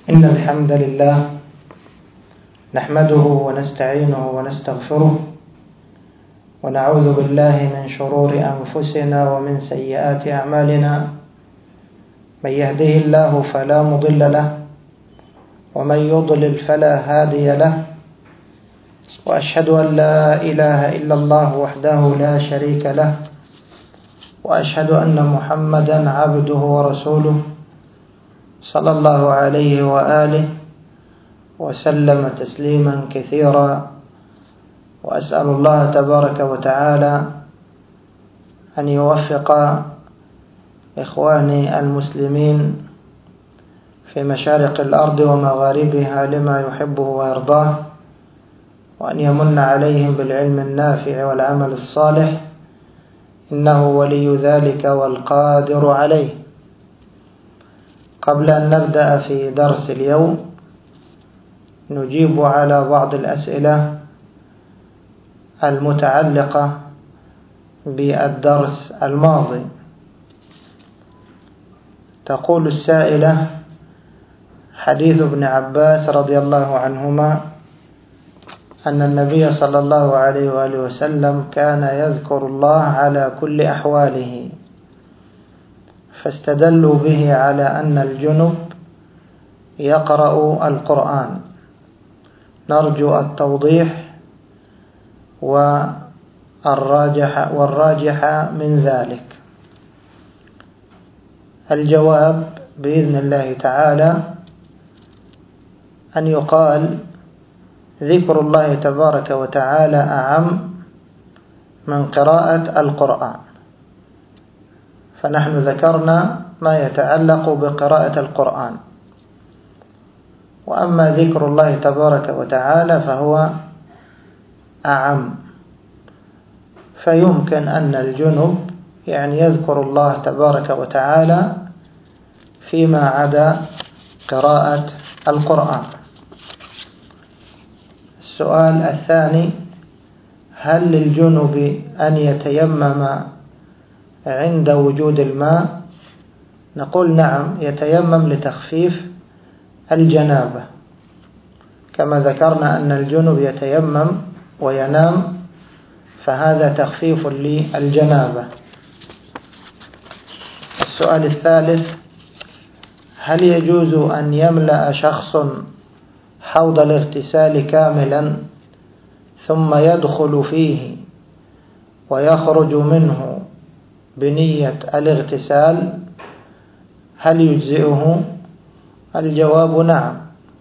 إن الحمد لله نحمده ونستعينه ونستغفره ونعوذ بالله من شرور أنفسنا ومن سيئات أعمالنا. من يهده الله فلا مضل له ومن يضلل فلا هادي له، وأشهد أن لا إله إلا الله وحده لا شريك له، وأشهد أن محمدا عبده ورسوله صلى الله عليه وآله وسلم تسليما كثيرا. وأسأل الله تبارك وتعالى أن يوفق إخواني المسلمين في مشارق الأرض ومغاربها لما يحبه ويرضاه، وأن يمن عليهم بالعلم النافع والعمل الصالح، إنه ولي ذلك والقادر عليه. قبل أن نبدأ في درس اليوم نجيب على بعض الأسئلة المتعلقة بالدرس الماضي. تقول السائلة: حديث ابن عباس رضي الله عنهما أن النبي صلى الله عليه وآله وسلم كان يذكر الله على كل أحواله، فاستدلوا به على أن الجنب يقرأ القرآن. نرجو التوضيح والراجح من ذلك. الجواب بإذن الله تعالى أن يقال: ذكر الله تبارك وتعالى أعم من قراءة القرآن، فنحن ذكرنا ما يتعلق بقراءة القرآن، وأما ذكر الله تبارك وتعالى فهو أعم. فيمكن أن الجنب يعني يذكر الله تبارك وتعالى فيما عدا قراءة القرآن. السؤال الثاني: هل للجنب أن يتيمم عند وجود الماء؟ نقول نعم، يتيمم لتخفيف الجنابة، كما ذكرنا أن الجنب يتيمم وينام، فهذا تخفيف للجنابة. السؤال الثالث: هل يجوز أن يملأ شخص حوض الاغتسال كاملا ثم يدخل فيه ويخرج منه بنية الاغتسال، هل يجزئه؟ الجواب نعم،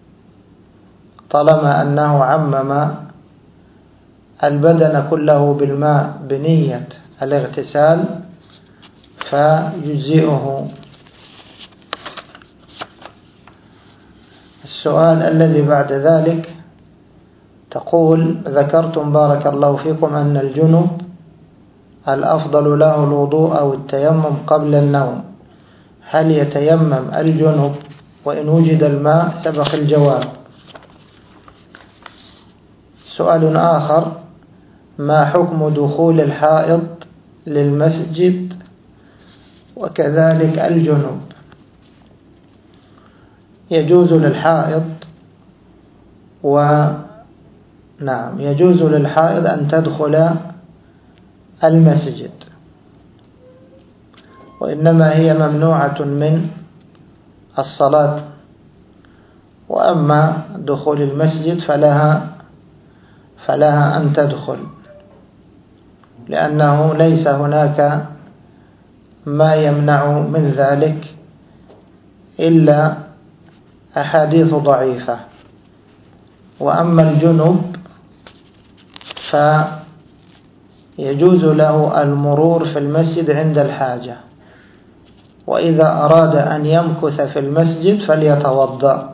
طالما أنه عمم البدن كله بالماء بنية الاغتسال فيجزئه. السؤال الذي بعد ذلك تقول: ذكرتم بارك الله فيكم أن الجنب الأفضل له الوضوء أو التيمم قبل النوم، هل يتيمم الجنب وإن وجد الماء؟ سبق الجواب. سؤال آخر: ما حكم دخول الحائض للمسجد وكذلك الجنب؟ يجوز للحائض يجوز للحائض أن تدخل المسجد، وإنما هي ممنوعة من الصلاة، وأما دخول المسجد فلها أن تدخل، لأنه ليس هناك ما يمنع من ذلك إلا أحاديث ضعيفة. وأما الجنب فيجوز له المرور في المسجد عند الحاجة، وإذا أراد أن يمكث في المسجد فليتوضأ.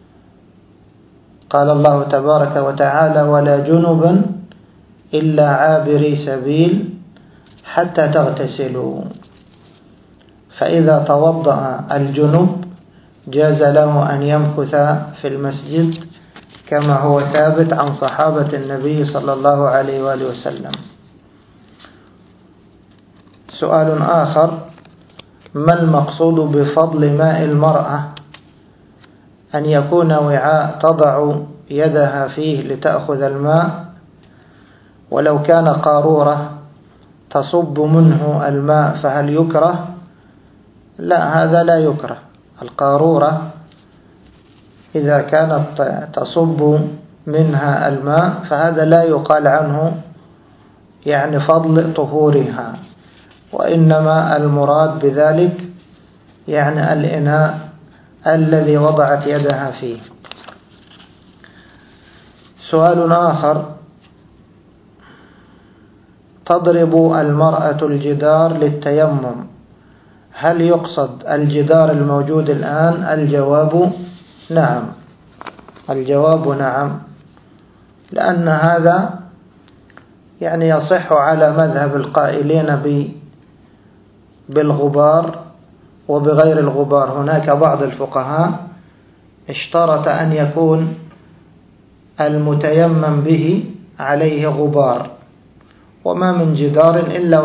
قال الله تبارك وتعالى: ولا جنبا إلا عابري سبيل حتى تغتسلوا. فإذا توضأ الجنب جاز له أن يمكث في المسجد، كما هو ثابت عن صحابة النبي صلى الله عليه وآله وسلم. سؤال آخر: ما المقصود بفضل ماء المرأة أن يكون وعاء تضع يدها فيه لتأخذ الماء، ولو كان قارورة تصب منه الماء فهل يكره؟ لا، هذا لا يكره. القارورة إذا كانت تصب منها الماء فهذا لا يقال عنه يعني فضل طهورها، وإنما المراد بذلك يعني الإناء الذي وضعت يدها فيه. سؤال آخر: تضرب المرأة الجدار للتيمم، هل يقصد الجدار الموجود الآن؟ الجواب نعم، الجواب نعم، لأن هذا يعني يصح على مذهب القائلين بالغبار وبغير الغبار. هناك بعض الفقهاء اشترط أن يكون المتيمم به عليه غبار، وما من جدار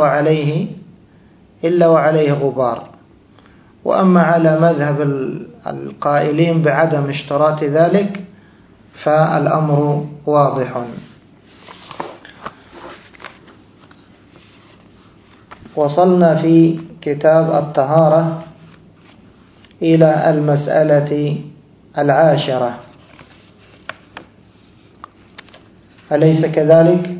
إلا وعليه غبار. وأما على مذهب القائلين بعدم اشتراط ذلك فالأمر واضح. وصلنا في كتاب الطهارة إلى المسألة 10، أليس كذلك؟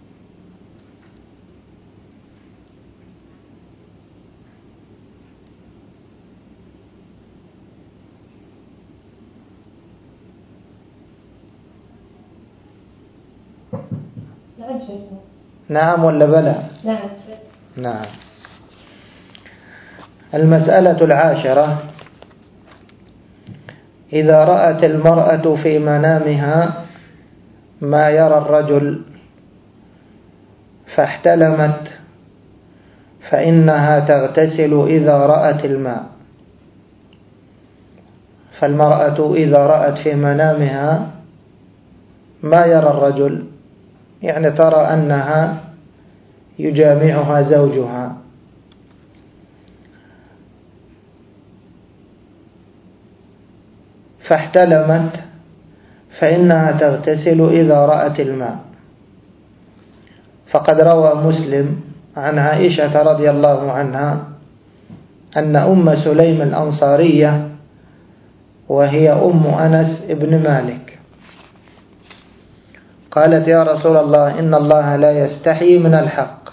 نعم ولا بلى؟ نعم. المسألة 10: إذا رأت المرأة في منامها ما يرى الرجل فاحتلمت فإنها تغتسل إذا رأت الماء. فالمرأة إذا رأت في منامها ما يرى الرجل، يعني ترى أنها يجامعها زوجها، فاحتلمت فإنها تغتسل إذا رأت الماء. فقد روى مسلم عن عائشة رضي الله عنها أن أم سليم الأنصارية، وهي أم أنس ابن مالك، قالت: يا رسول الله، إن الله لا يستحيي من الحق،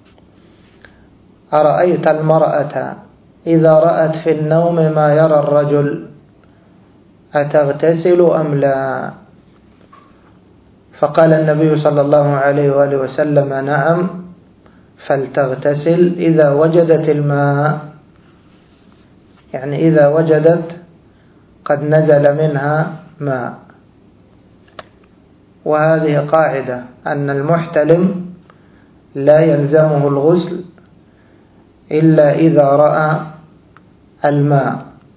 أرأيت المرأة إذا رأت في النوم ما يرى الرجل أتغتسل أم لا؟ فقال النبي صلى الله عليه وآله وسلم: نعم، فلتغتسل إذا وجدت الماء، يعني إذا وجدت قد نزل منها ماء. وهذه قاعدة أن المحتلم لا يلزمه الغسل إلا إذا رأى الماء.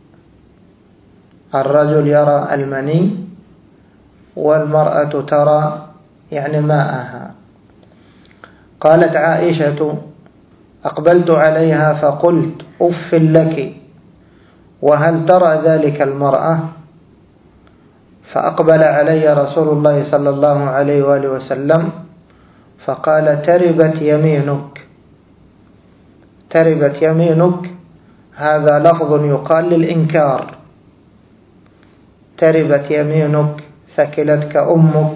الرجل يرى المني والمرأة ترى يعني ماءها. قالت عائشة: أقبلت عليها فقلت: أف لك، وهل ترى ذلك المرأة؟ فأقبل علي رسول الله صلى الله عليه وآله وسلم فقال: تربت يمينك. تربت يمينك هذا لفظ يقال للإنكار. تربت يمينك، ثكلتك أمك.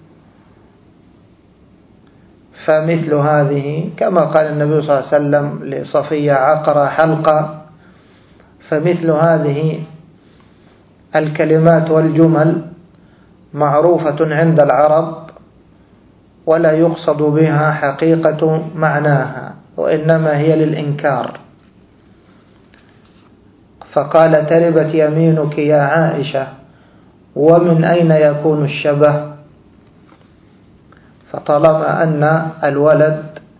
فمثل هذه كما قال النبي صلى الله عليه وسلم لصفية: عقر حلقة. فمثل هذه الكلمات والجمل معروفة عند العرب، ولا يقصد بها حقيقة معناها، وإنما هي للإنكار. فقال: تربت يمينك يا عائشة، ومن أين يكون الشبه؟ فطالما أن الولد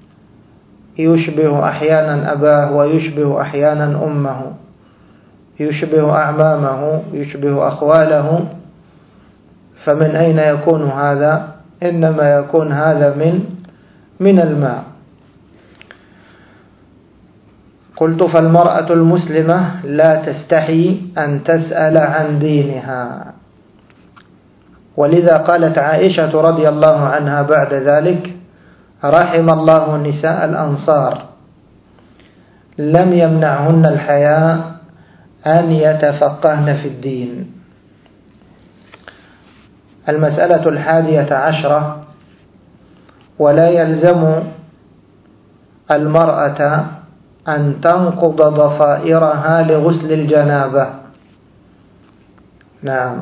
يشبه أحيانا أباه ويشبه أحيانا أمه، يشبه أعمامه، يشبه أخواله، فمن أين يكون هذا؟ إنما يكون هذا من الماء. قلت: فالمرأة المسلمة لا تستحي أن تسأل عن دينها. ولذا قالت عائشة رضي الله عنها بعد ذلك: رحم الله نساء الأنصار لم يمنعهن الحياء أن يتفقهن في الدين. المسألة 11: ولا يلزم المرأة أن تنقض ضفائرها لغسل الجنابة. نعم،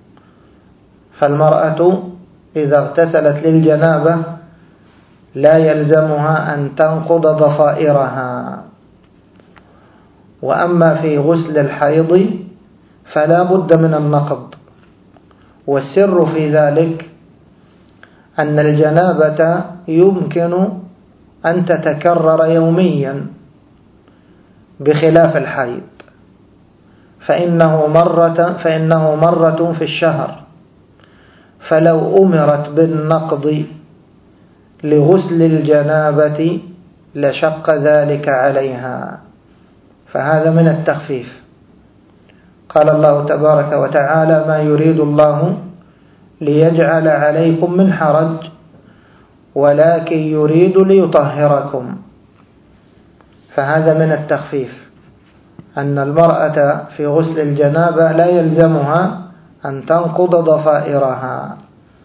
فالمرأة إذا اغتسلت للجنابة لا يلزمها أن تنقض ضفائرها. وأما في غسل الحيض فلا بد من النقض، والسر في ذلك أن الجنابة يمكن أن تتكرر يوميا بخلاف الحيض، فإنه مرة في الشهر، فلو أمرت بالنقض لغسل الجنابة لشق ذلك عليها، فهذا من التخفيف. قال الله تبارك وتعالى: ما يريد الله ليجعل عليكم من حرج ولكن يريد ليطهركم، فهذا من التخفيف، أن المرأة في غسل الجنابة لا يلزمها أن تنقض ضفائرها.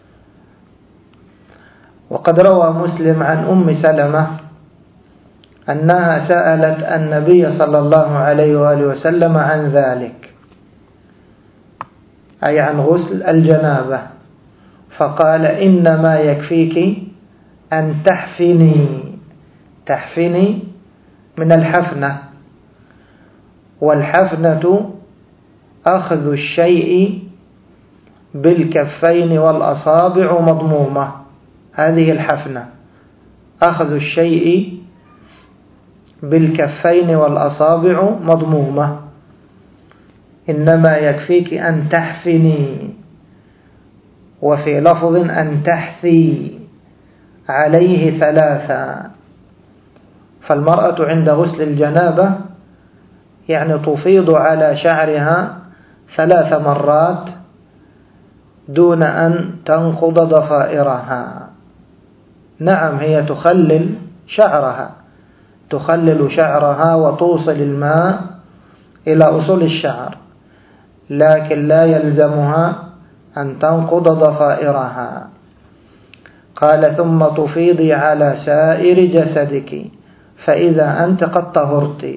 وقد روى مسلم عن أم سلمة أنها سألت النبي صلى الله عليه وآله وسلم عن ذلك، أي عن غسل الجنابة، فقال: إنما يكفيك أن تحفني من الحفنة، والحفنة أخذ الشيء بالكفين والأصابع مضمومة. هذه الحفنة، أخذ الشيء بالكفين والأصابع مضمومة. إنما يكفيك أن تحفني، وفي لفظ أن تحثي عليه 3. فالمرأة عند غسل الجنابة يعني تفيض على شعرها 3 مرات دون أن تنقض ضفائرها. نعم، هي تخلل شعرها وتوصل الماء إلى أصول الشعر، لكن لا يلزمها أن تنقض ضفائرها. قال: ثم تفيضي على سائر جسدك فإذا أنت قد طهرت.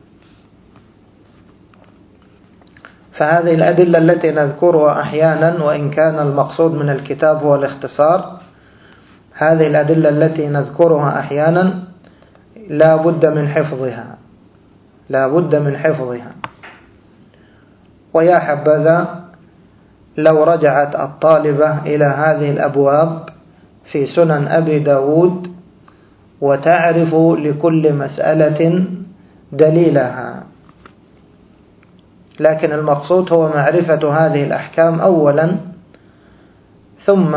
فهذه الأدلة التي نذكرها أحيانا، وإن كان المقصود من الكتاب هو الاختصار، هذه الأدلة التي نذكرها أحيانا لا بد من حفظها. ويا حبذا لو رجعت الطالبة إلى هذه الأبواب في سنن أبي داود وتعرف لكل مسألة دليلها، لكن المقصود هو معرفة هذه الأحكام أولا، ثم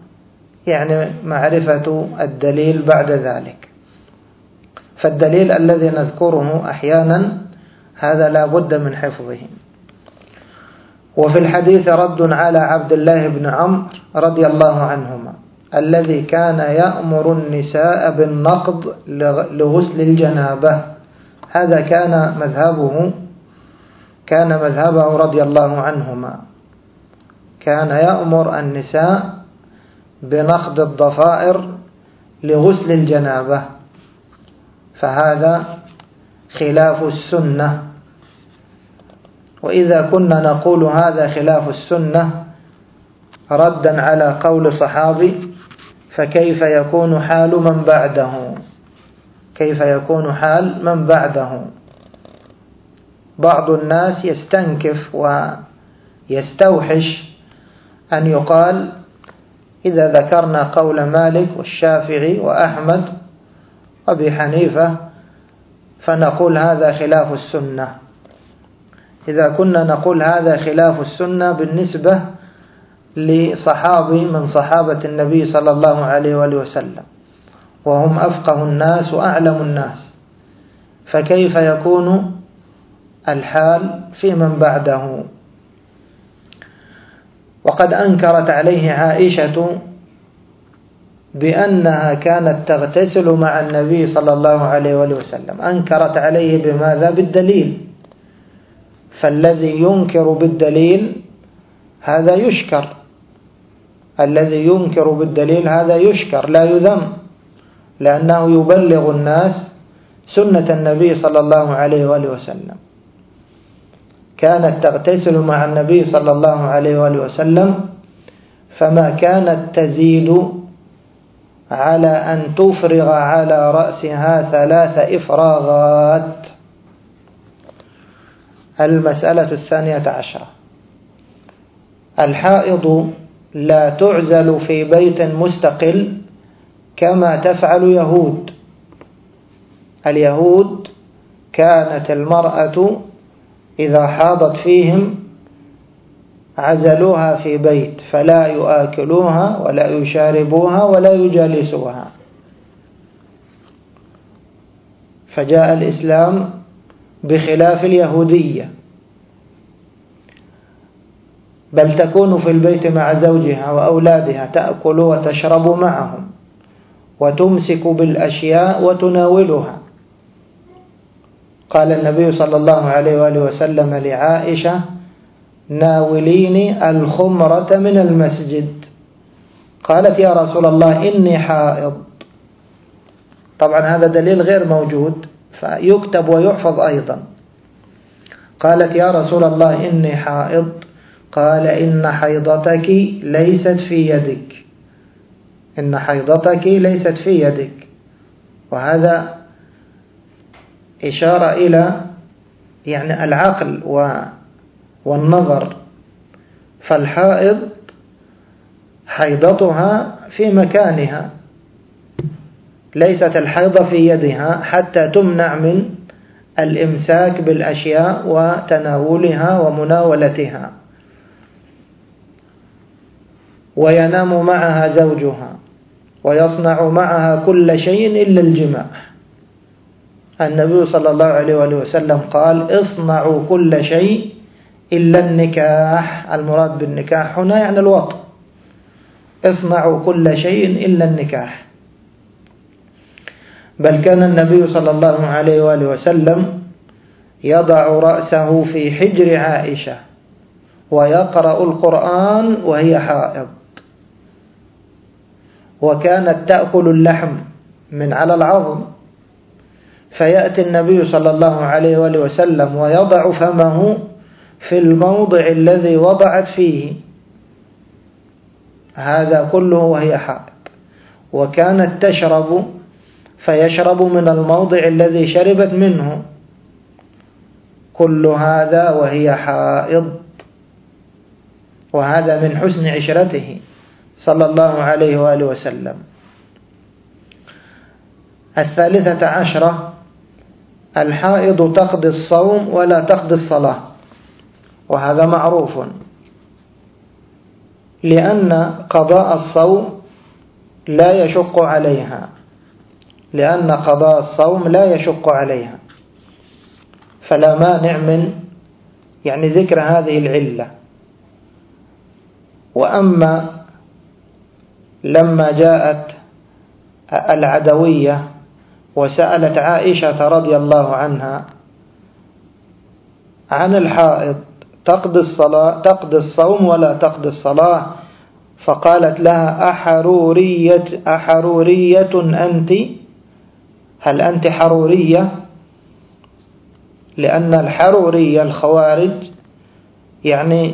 معرفة الدليل بعد ذلك. فالدليل الذي نذكره أحيانا هذا لا بد من حفظه. وفي الحديث رد على عبد الله بن عمرو رضي الله عنهما الذي كان يأمر النساء بالنقض لغسل الجنابة. هذا كان مذهبه رضي الله عنهما، كان يأمر النساء بنقض الضفائر لغسل الجنابة، فهذا خلاف السنة. وإذا كنا نقول هذا خلاف السنة ردا على قول صحابي، فكيف يكون حال من بعده؟ بعض الناس يستنكف ويستوحش أن يقال إذا ذكرنا قول مالك والشافعي وأحمد وأبي حنيفة فنقول هذا خلاف السنة. إذا كنا نقول هذا خلاف السنة بالنسبة لصحابي من صحابة النبي صلى الله عليه وآله وسلم، وهم أفقه الناس وأعلم الناس، فكيف يكون الحال في من بعده؟ وقد أنكرت عليه عائشة بأنها كانت تغتسل مع النبي صلى الله عليه وآله وسلم. أنكرت عليه بماذا؟ بالدليل. فالذي ينكر بالدليل هذا يشكر، الذي ينكر بالدليل هذا يشكر لا يذم، لأنه يبلغ الناس سنة النبي صلى الله عليه وآله وسلم. كانت تغتسل مع النبي صلى الله عليه وآله وسلم، فما كانت تزيد على أن تفرغ على رأسها 3 إفراغات. المسألة 12، الحائض لا تعزل في بيت مستقل كما تفعل يهود. اليهود كانت المرأة إذا حاضت فيهم عزلوها في بيت، فلا يؤكلوها ولا يشاربوها ولا يجالسوها. فجاء الإسلام بخلاف اليهودية، بل تكون في البيت مع زوجها وأولادها، تأكل وتشرب معهم وتمسك بالأشياء وتناولها. قال النبي صلى الله عليه وآله وسلم لعائشة: ناوليني الخمرة من المسجد. قالت: يا رسول الله إني حائض. طبعا هذا دليل غير موجود، فيكتب ويحفظ أيضا. قالت: يا رسول الله إني حائض. قال: إن حيضتك ليست في يدك، إن حيضتك ليست في يدك. وهذا إشارة إلى يعني العقل والنظر. فالحائض حيضتها في مكانها، ليست الحيضة في يدها حتى تمنع من الإمساك بالأشياء وتناولها ومناولتها. وينام معها زوجها ويصنع معها كل شيء إلا الجماع. النبي صلى الله عليه وآله وسلم قال: اصنعوا كل شيء إلا النكاح. المراد بالنكاح هنا يعني الوطء. اصنعوا كل شيء إلا النكاح. بل كان النبي صلى الله عليه وآله وسلم يضع رأسه في حجر عائشة ويقرأ القرآن وهي حائض. وكانت تأكل اللحم من على العظم، فيأتي النبي صلى الله عليه وآله وسلم ويضع فمه في الموضع الذي وضعت فيه، هذا كله وهي حائض. وكانت تشرب فيشرب من الموضع الذي شربت منه، كل هذا وهي حائض. وهذا من حسن عشرته صلى الله عليه وآله وسلم. 13، الحائض تقضي الصوم ولا تقضي الصلاة، وهذا معروف، لأن قضاء الصوم لا يشق عليها، لأن قضاء الصوم لا يشق عليها، فلا مانع من يعني ذكر هذه العلة. وأما لما جاءت العدوية وسألت عائشة رضي الله عنها عن الحائض تقضي الصوم ولا تقضي الصلاة، فقالت لها: أحرورية أنت؟ هل أنت حرورية؟ لأن الحرورية الخوارج يعني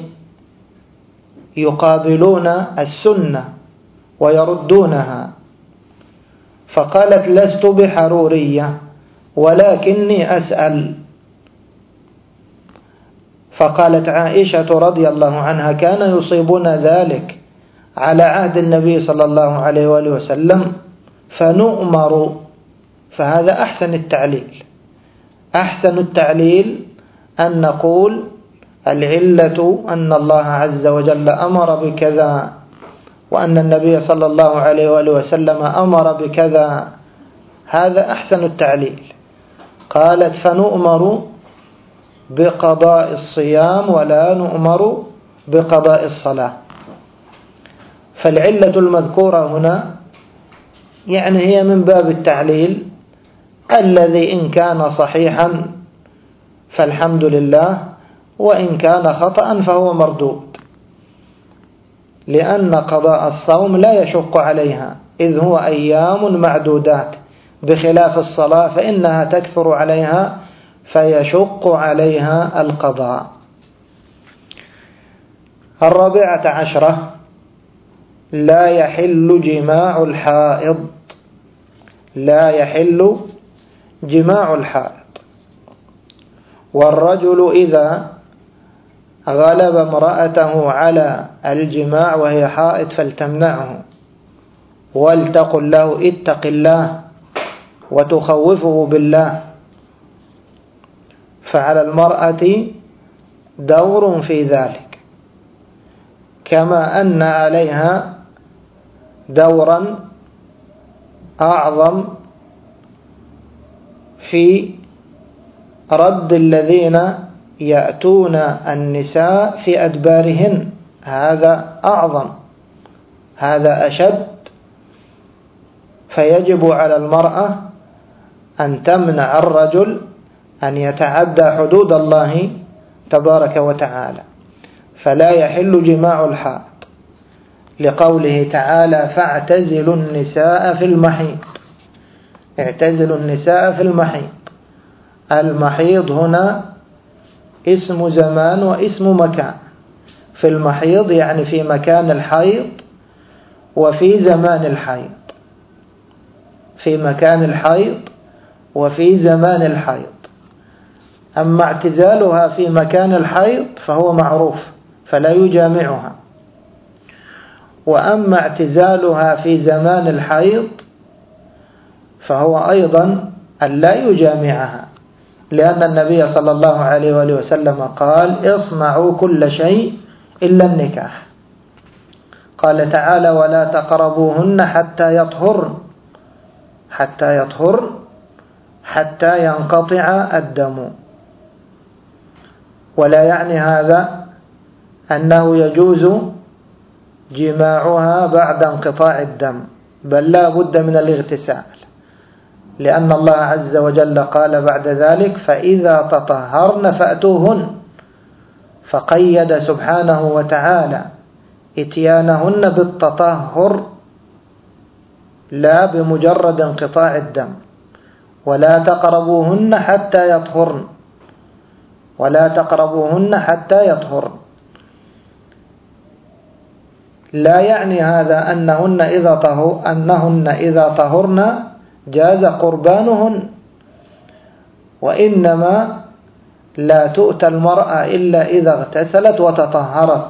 يقابلون السنة ويردونها. فقالت: لست بحرورية ولكني أسأل. فقالت عائشة رضي الله عنها: كان يصيبنا ذلك على عهد النبي صلى الله عليه وآله وسلم فنؤمر. فهذا أحسن التعليل. أحسن التعليل أن نقول العلة أن الله عز وجل أمر بكذا، وأن النبي صلى الله عليه وآله وسلم أمر بكذا. هذا أحسن التعليل. قالت فنؤمر بقضاء الصيام ولا نؤمر بقضاء الصلاة. فالعلة المذكورة هنا يعني هي من باب التعليل الذي إن كان صحيحا فالحمد لله، وإن كان خطأ فهو مردود، لأن قضاء الصوم لا يشق عليها إذ هو أيام معدودات، بخلاف الصلاة فإنها تكثر عليها فيشق عليها القضاء. 14 لا يحل جماع الحائض. لا يحل جماع الحائض. والرجل إذا غلب امرأته على الجماع وهي حائض فلتمنعه ولتقل له اتق الله وتخوفه بالله. فعلى المرأة دور في ذلك، كما أن عليها دورا أعظم في رد الذين يأتون النساء في أدبارهن. هذا أعظم، هذا أشد. فيجب على المرأة أن تمنع الرجل أن يتعدى حدود الله تبارك وتعالى. فلا يحل جماع الحائض لقوله تعالى فاعتزلوا النساء في المحيض. اعتزلوا النساء في المحيض. المحيض هنا اسم زمان واسم مكان. في المحيض يعني في مكان الحيض وفي زمان الحيض، في مكان الحيض وفي زمان الحيض. أما اعتزالها في مكان الحيض فهو معروف فلا يجامعها، وأما اعتزالها في زمان الحيض فهو أيضا أن لا يجامعها، لأن النبي صلى الله عليه وآله وسلم قال اصنعوا كل شيء إلا النكاح. قال تعالى ولا تقربوهن حتى يطهرن، حتى يطهرن حتى ينقطع الدم. ولا يعني هذا أنه يجوز جماعها بعد انقطاع الدم، بل لا بد من الاغتسال، لأن الله عز وجل قال بعد ذلك فإذا تطهرن فأتوهن، فقيد سبحانه وتعالى إتيانهن بالتطهر لا بمجرد انقطاع الدم. ولا تقربوهن حتى يطهرن، ولا تقربوهن حتى يطهرن. لا يعني هذا أنهن إذا طهرن جاز قربانهن، وإنما لا تؤتى المرأة إلا إذا اغتسلت وتطهرت.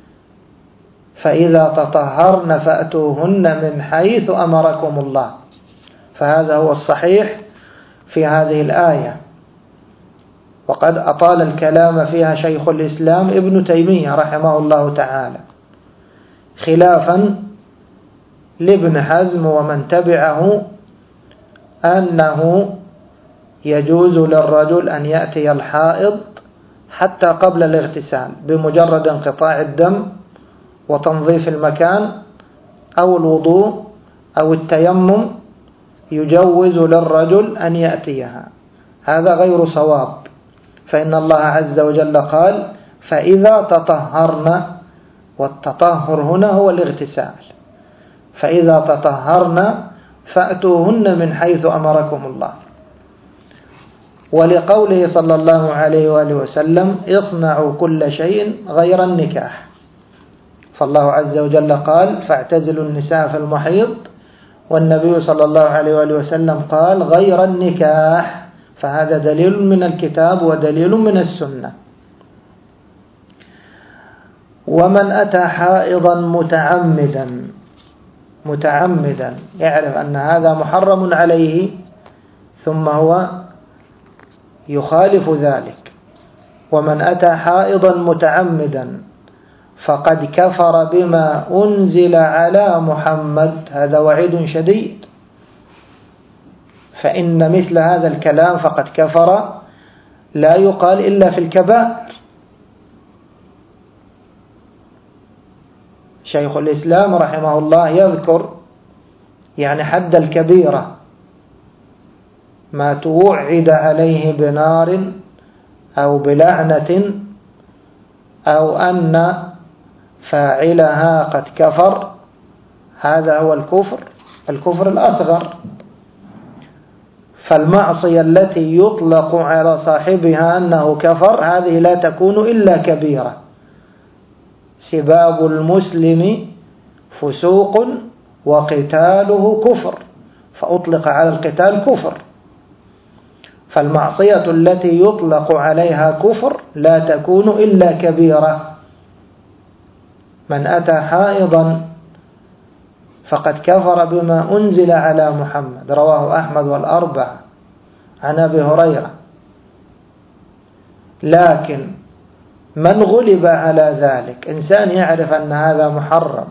فإذا تطهرن فأتوهن من حيث أمركم الله. فهذا هو الصحيح في هذه الآية، وقد أطال الكلام فيها شيخ الإسلام ابن تيمية رحمه الله تعالى، خلافا لابن حزم ومن تبعه أنه يجوز للرجل أن يأتي الحائض حتى قبل الاغتسال بمجرد انقطاع الدم وتنظيف المكان أو الوضوء أو التيمم، يجوز للرجل أن يأتيها. هذا غير صواب، فإن الله عز وجل قال فإذا تطهرن، والتطهر هنا هو الاغتسال. فإذا تطهرن فأتوهن من حيث أمركم الله. ولقوله صلى الله عليه وآله وسلم اصنعوا كل شيء غير النكاح، فالله عز وجل قال فاعتزلوا النساء في المحيض، والنبي صلى الله عليه وآله وسلم قال غير النكاح. فهذا دليل من الكتاب ودليل من السنة. ومن أتى حائضا متعمدا يعرف أن هذا محرم عليه ثم هو يخالف ذلك. ومن أتى حائضا متعمدا فقد كفر بما أنزل على محمد. هذا وعيد شديد. فإن مثل هذا الكلام فقد كفر لا يقال إلا في الكبائر. شيخ الإسلام رحمه الله يذكر يعني حد الكبيرة ما توعد عليه بنار أو بلعنة أو أن فاعلها قد كفر، هذا هو الكفر الأصغر. فالمعصية التي يطلق على صاحبها أنه كفر هذه لا تكون إلا كبيرة. سباب المسلم فسوق وقتاله كفر، فأطلق على القتال كفر. فالمعصية التي يطلق عليها كفر لا تكون إلا كبيرة. من أتى حائضا فقد كفر بما أنزل على محمد، رواه أحمد والأربعة عن أبي هريرة. لكن من غلب على ذلك، إنسان يعرف أن هذا محرم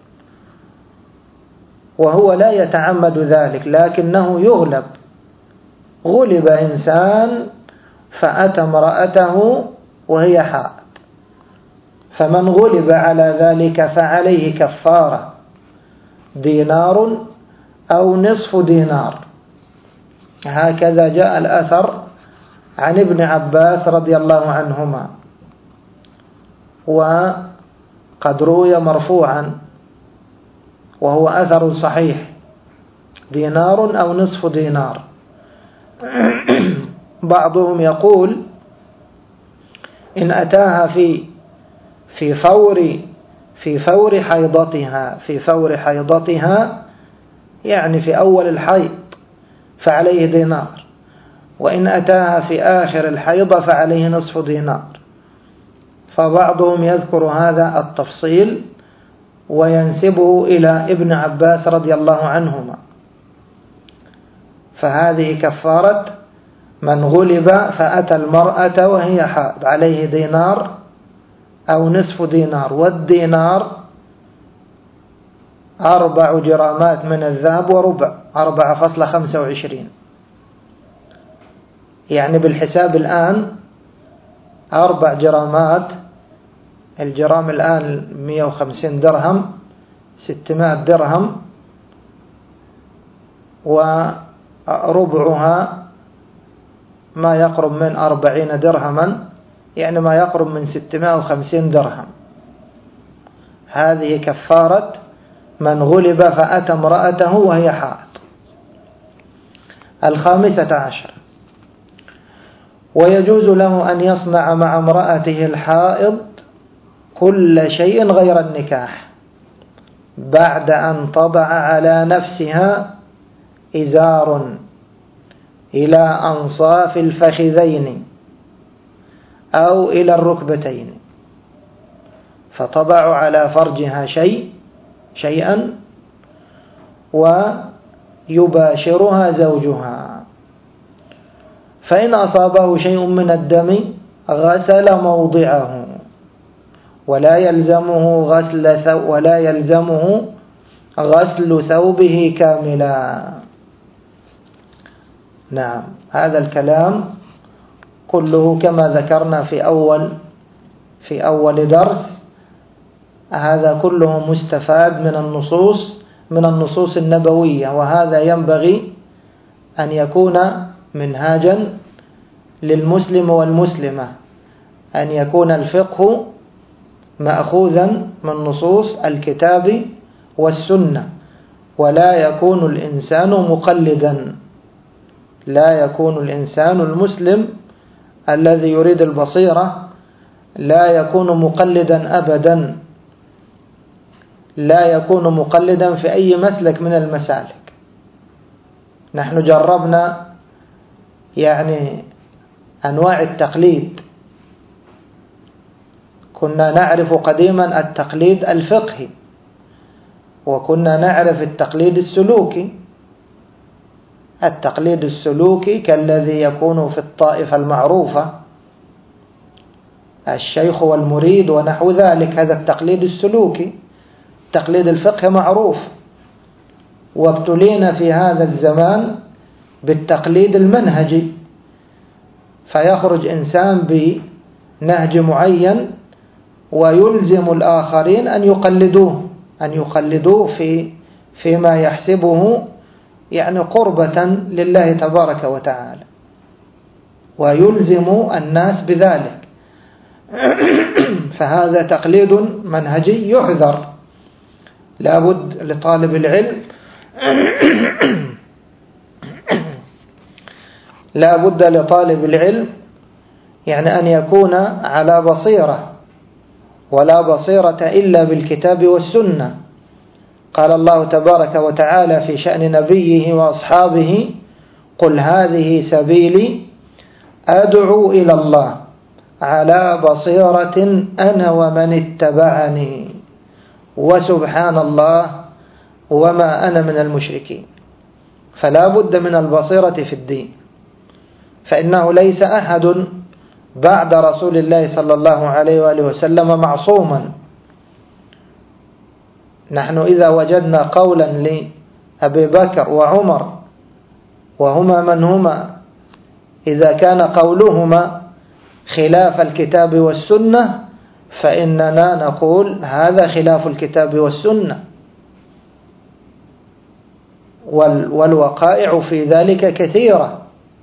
وهو لا يتعمد ذلك لكنه يغلب، غلب إنسان فأتى امرأته وهي حائض، فمن غلب على ذلك فعليه كفارة دينار أو نصف دينار. هكذا جاء الأثر عن ابن عباس رضي الله عنهما، وقد روي مرفوعا وهو أثر صحيح، دينار أو نصف دينار. بعضهم يقول إن أتاها في فور حيضتها يعني في أول الحيض فعليه دينار، وإن أتاها في آخر الحيض فعليه نصف دينار. فبعضهم يذكر هذا التفصيل وينسبه إلى ابن عباس رضي الله عنهما. فهذه كفارة من غلب فأتى المرأة وهي حائض، عليه دينار أو نصف دينار، والدينار 4 جرامات من الذهب وربع، 4.25، يعني بالحساب الآن 4 جرامات، الجرام الآن 150 درهم، 600 درهم، وربعها ما يقرب من 40 درهما، يعني ما يقرب من 650 درهم. هذه كفارة من غلب فأتى امرأته وهي حائض. 15، ويجوز له أن يصنع مع امرأته الحائض كل شيء غير النكاح بعد أن تضع على نفسها إزار إلى أنصاف الفخذين أو إلى الركبتين، فتضع على فرجها شيئا ويباشرها زوجها. فإن أصابه شيء من الدم غسل موضعه ولا يلزمه غسل ثوبه كاملا. نعم، هذا الكلام كله كما ذكرنا في أول درس، هذا كله مستفاد من النصوص النبوية، وهذا ينبغي أن يكون منهاجا للمسلم والمسلمة، أن يكون الفقه مأخوذا من نصوص الكتاب والسنة، ولا يكون الإنسان مقلدا، لا يكون الإنسان المسلم الذي يريد البصيرة لا يكون مقلدا أبدا، لا يكون مقلدا في أي مسلك من المسالك. نحن جربنا يعني أنواع التقليد، كنا نعرف قديما التقليد الفقهي، وكنا نعرف التقليد السلوكي. التقليد السلوكي كالذي يكون في الطائفة المعروفة، الشيخ والمريد ونحو ذلك، هذا التقليد السلوكي. تقليد الفقه معروف، وابتلينا في هذا الزمان بالتقليد المنهجي، فيخرج إنسان بنهج معين ويلزم الآخرين أن يقلدوه فيما يحسبه يعني قربة لله تبارك وتعالى، ويلزم الناس بذلك. فهذا تقليد منهجي يحذر. لابد لطالب العلم يعني أن يكون على بصيرة، ولا بصيرة إلا بالكتاب والسنة. قال الله تبارك وتعالى في شأن نبيه وأصحابه: قل هذه سبيلي أدعو إلى الله على بصيرة أنا ومن اتبعني وسبحان الله وما أنا من المشركين. فلا بد من البصيرة في الدين، فإنه ليس أحد بعد رسول الله صلى الله عليه وآله وسلم معصوما. نحن إذا وجدنا قولا لأبي بكر وعمر وهما من هما، إذا كان قولهما خلاف الكتاب والسنة فإننا نقول هذا خلاف الكتاب والسنة، والوقائع في ذلك كثيرة.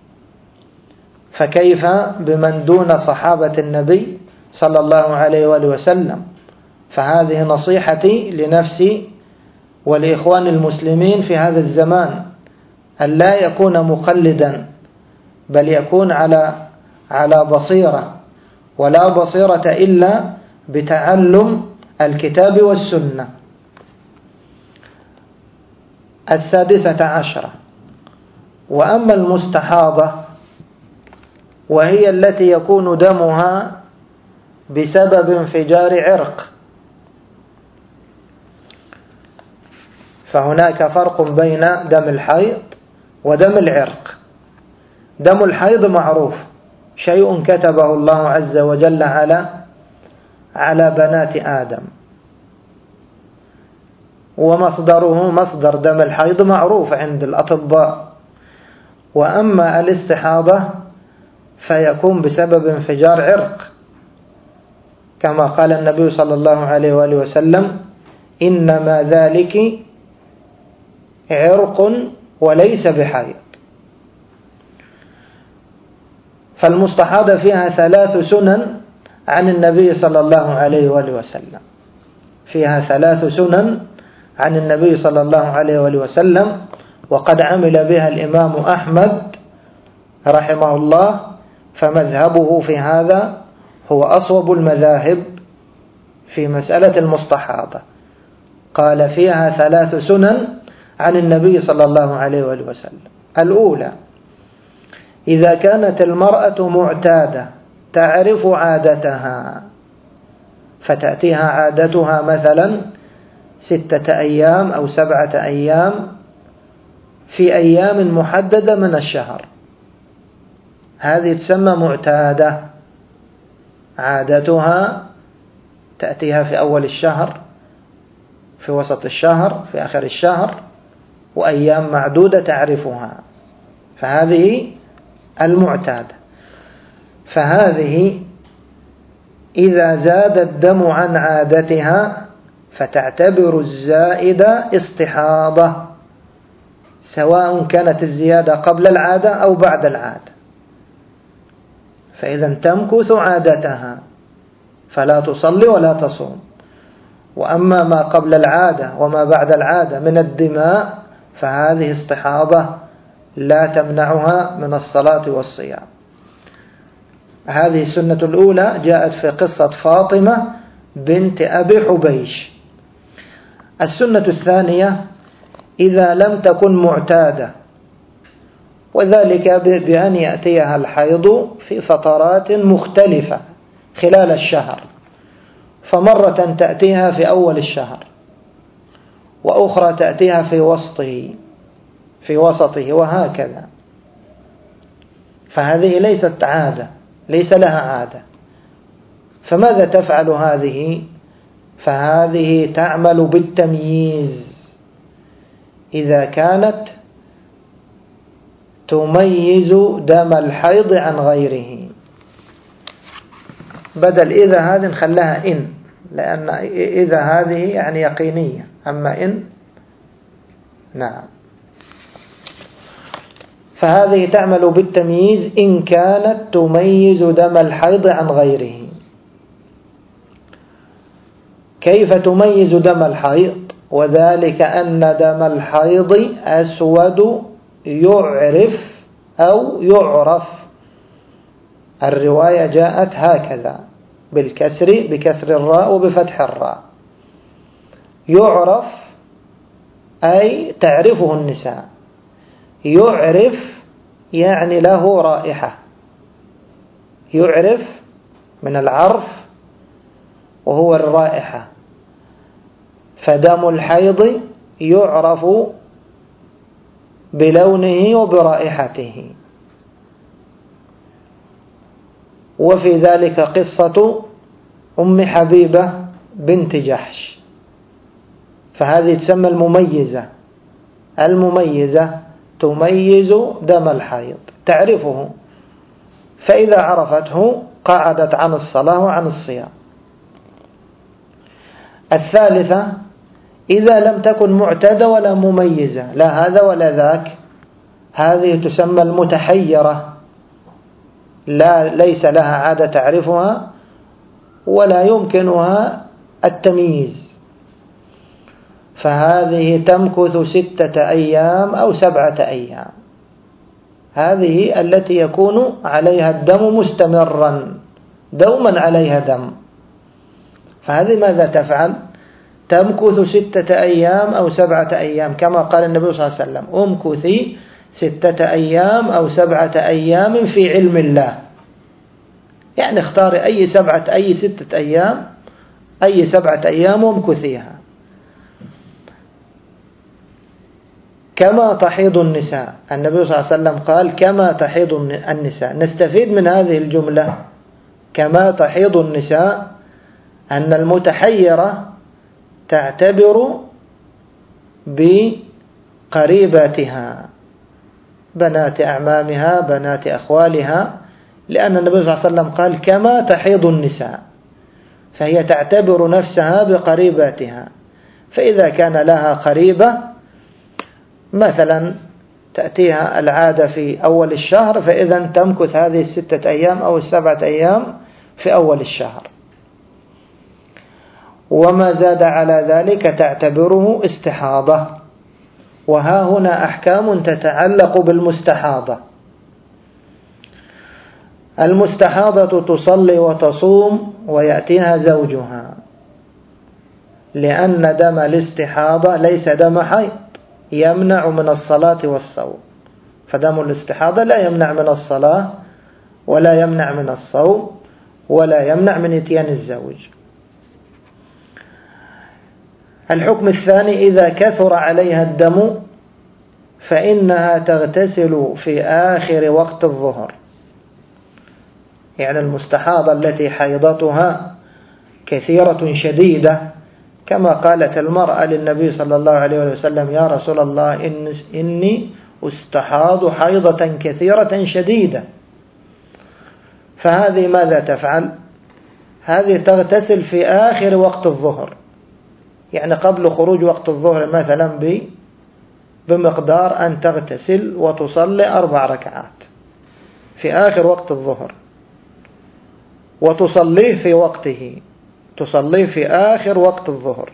فكيف بمن دون صحابة النبي صلى الله عليه وآله وسلم؟ فهذه نصيحتي لنفسي والإخوان المسلمين في هذا الزمان، أن لا يكون مقلدا، بل يكون على بصيرة، ولا بصيرة إلا بتعلم الكتاب والسنة. 16. وأما المستحاضة وهي التي يكون دمها بسبب انفجار عرق، فهناك فرق بين دم الحيض ودم العرق. دم الحيض معروف، شيء كتبه الله عز وجل على بنات آدم، ومصدره مصدر دم الحيض معروف عند الأطباء. وأما الاستحاضة فيكون بسبب انفجار عرق، كما قال النبي صلى الله عليه وآله وسلم: إنما ذلك عرق وليس بحيض. فالمستحاضة فيها 3 سنن عن النبي صلى الله عليه وآله وسلم، فيها 3 سنن عن النبي صلى الله عليه وآله وسلم، وقد عمل بها الإمام أحمد رحمه الله، فمذهبه في هذا هو أصوب المذاهب في مسألة المستحاضة. قال فيها 3 سنن عن النبي صلى الله عليه وآله وسلم. الأولى: إذا كانت المرأة معتادة تعرف عادتها، فتأتيها عادتها مثلا 6 أيام أو 7 أيام في أيام محددة من الشهر، هذه تسمى معتادة. عادتها تأتيها في أول الشهر، في وسط الشهر، في آخر الشهر، وأيام معدودة تعرفها، فهذه المعتادة. فهذه إذا زاد الدم عن عادتها فتعتبر الزائدة استحاضة، سواء كانت الزيادة قبل العادة أو بعد العادة، فإذا تمكث عادتها فلا تصلي ولا تصوم. وأما ما قبل العادة وما بعد العادة من الدماء فهذه استحاضة لا تمنعها من الصلاة والصيام. هذه السنة الأولى جاءت في قصة فاطمة بنت أبي حبيش. السنة الثانية: إذا لم تكن معتادة، وذلك بأن يأتيها الحيض في فترات مختلفة خلال الشهر، فمرة تأتيها في أول الشهر، وأخرى تأتيها في وسطه وهكذا. فهذه ليست عادة، ليس لها عادة. فماذا تفعل هذه؟ فهذه تعمل بالتمييز. إذا كانت تميز دم الحيض عن غيره. بدل إذا هذه نخليها إن، لأن إذا هذه يعني يقينية، أما إن نعم. فهذه تعمل بالتمييز إن كانت تميز دم الحيض عن غيره. كيف تميز دم الحيض؟ وذلك أن دم الحيض أسود يعرف أو يعرف. الرواية جاءت هكذا بالكسر، بكسر الراء وبفتح الراء. يعرف أي تعرفه النساء، يعرف يعني له رائحة، يعرف من العرف وهو الرائحة. فدم الحيض يعرف بلونه وبرائحته. وفي ذلك قصة أم حبيبة بنت جحش، فهذه تسمى المميزة. المميزة تميز دم الحيض، تعرفه، فإذا عرفته قعدت عن الصلاة وعن الصيام. الثالثة إذا لم تكن معتادة ولا مميزة، لا هذا ولا ذاك، هذه تسمى المتحيرة، ليس لها عادة تعرفها ولا يمكنها التمييز. فهذه تمكث 6 أيام أو 7 أيام. هذه التي يكون عليها الدم مستمرا، دوما عليها دم. فهذه ماذا تفعل؟ تمكث 6 أيام أو 7 أيام، كما قال النبي صلى الله عليه وسلم: امكثي 6 أيام أو 7 أيام في علم الله. يعني اختاري أي 6 أيام، أي 7 أيام وامكثيها. كما تحيض النساء، النبي صلى الله عليه وسلم قال: كما تحيض النساء. نستفيد من هذه الجملة كما تحيض النساء أن المتحيرة تعتبر بقريباتها، بنات أعمامها، بنات أخوالها، لأن النبي صلى الله عليه وسلم قال: كما تحيض النساء، فهي تعتبر نفسها بقريباتها. فإذا كان لها قريبة مثلا تأتيها العادة في أول الشهر، فإذا تمكث هذه 6 أيام أو 7 أيام في أول الشهر، وما زاد على ذلك تعتبره استحاضة. وها هنا أحكام تتعلق بالمستحاضة. المستحاضة تصلي وتصوم ويأتيها زوجها، لأن دم الاستحاضة ليس دم حيض يمنع من الصلاة والصوم. فدم الاستحاضة لا يمنع من الصلاة ولا يمنع من الصوم ولا يمنع من إتيان الزوج. الحكم الثاني: إذا كثر عليها الدم فإنها تغتسل في آخر وقت الظهر. يعني المستحاضة التي حيضتها كثيرة شديدة، كما قالت المرأة للنبي صلى الله عليه وسلم: يا رسول الله إني استحاض حيضة كثيرة شديدة. فهذه ماذا تفعل؟ هذه تغتسل في آخر وقت الظهر، يعني قبل خروج وقت الظهر مثلا بمقدار أن تغتسل وتصلي 4 ركعات في آخر وقت الظهر، وتصليه في وقته، تصليه في آخر وقت الظهر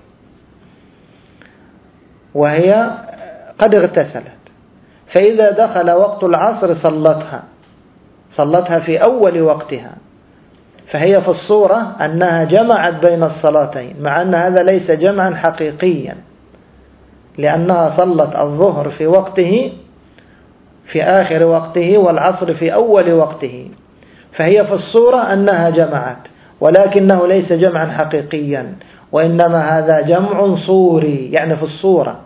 وهي قد اغتسلت. فإذا دخل وقت العصر صلتها في أول وقتها، فهي في الصورة أنها جمعت بين الصلاتين، مع أن هذا ليس جمعا حقيقيا، لأنها صلت الظهر في وقته في آخر وقته والعصر في أول وقته، فهي في الصورة أنها جمعت، ولكنه ليس جمعا حقيقيا، وإنما هذا جمع صوري، يعني في الصورة،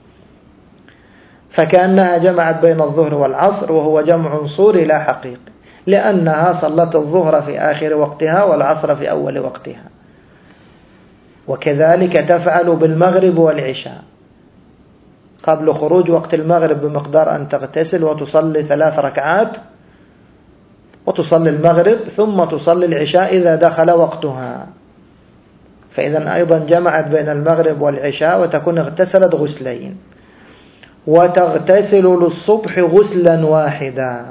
فكأنها جمعت بين الظهر والعصر، وهو جمع صوري لا حقيقي، لأنها صلت الظهر في آخر وقتها والعصر في أول وقتها. وكذلك تفعل بالمغرب والعشاء. قبل خروج وقت المغرب بمقدار أن تغتسل وتصلي 3 ركعات وتصلي المغرب ثم تصلي العشاء إذا دخل وقتها، فإذا أيضا جمعت بين المغرب والعشاء وتكون اغتسلت غسلين. وتغتسل للصبح غسلا واحدا،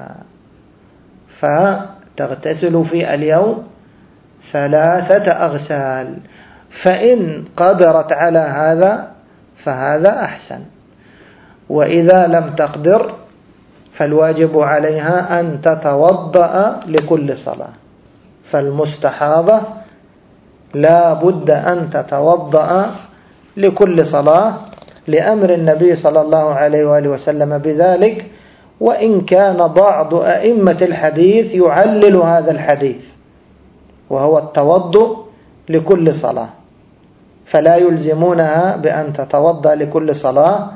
فتغتسل في اليوم 3 أغسال، فإن قدرت على هذا فهذا أحسن، وإذا لم تقدر فالواجب عليها أن تتوضأ لكل صلاة. فالمستحاضة لا بد أن تتوضأ لكل صلاة لأمر النبي صلى الله عليه وآله وسلم بذلك، وإن كان بعض أئمة الحديث يعلل هذا الحديث وهو التوضؤ لكل صلاة، فلا يلزمونها بأن تتوضأ لكل صلاة،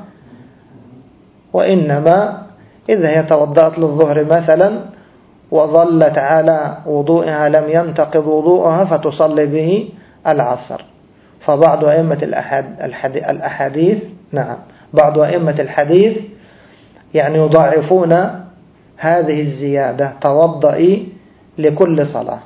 وإنما إذا هي توضأت للظهر مثلا وظلت على وضوئها لم ينتقض وضوءها فتصلي به العصر. فبعض أئمة الأحاديث بعض أئمة الحديث يعني يضاعفون هذه الزيادة، توضئي لكل صلاة.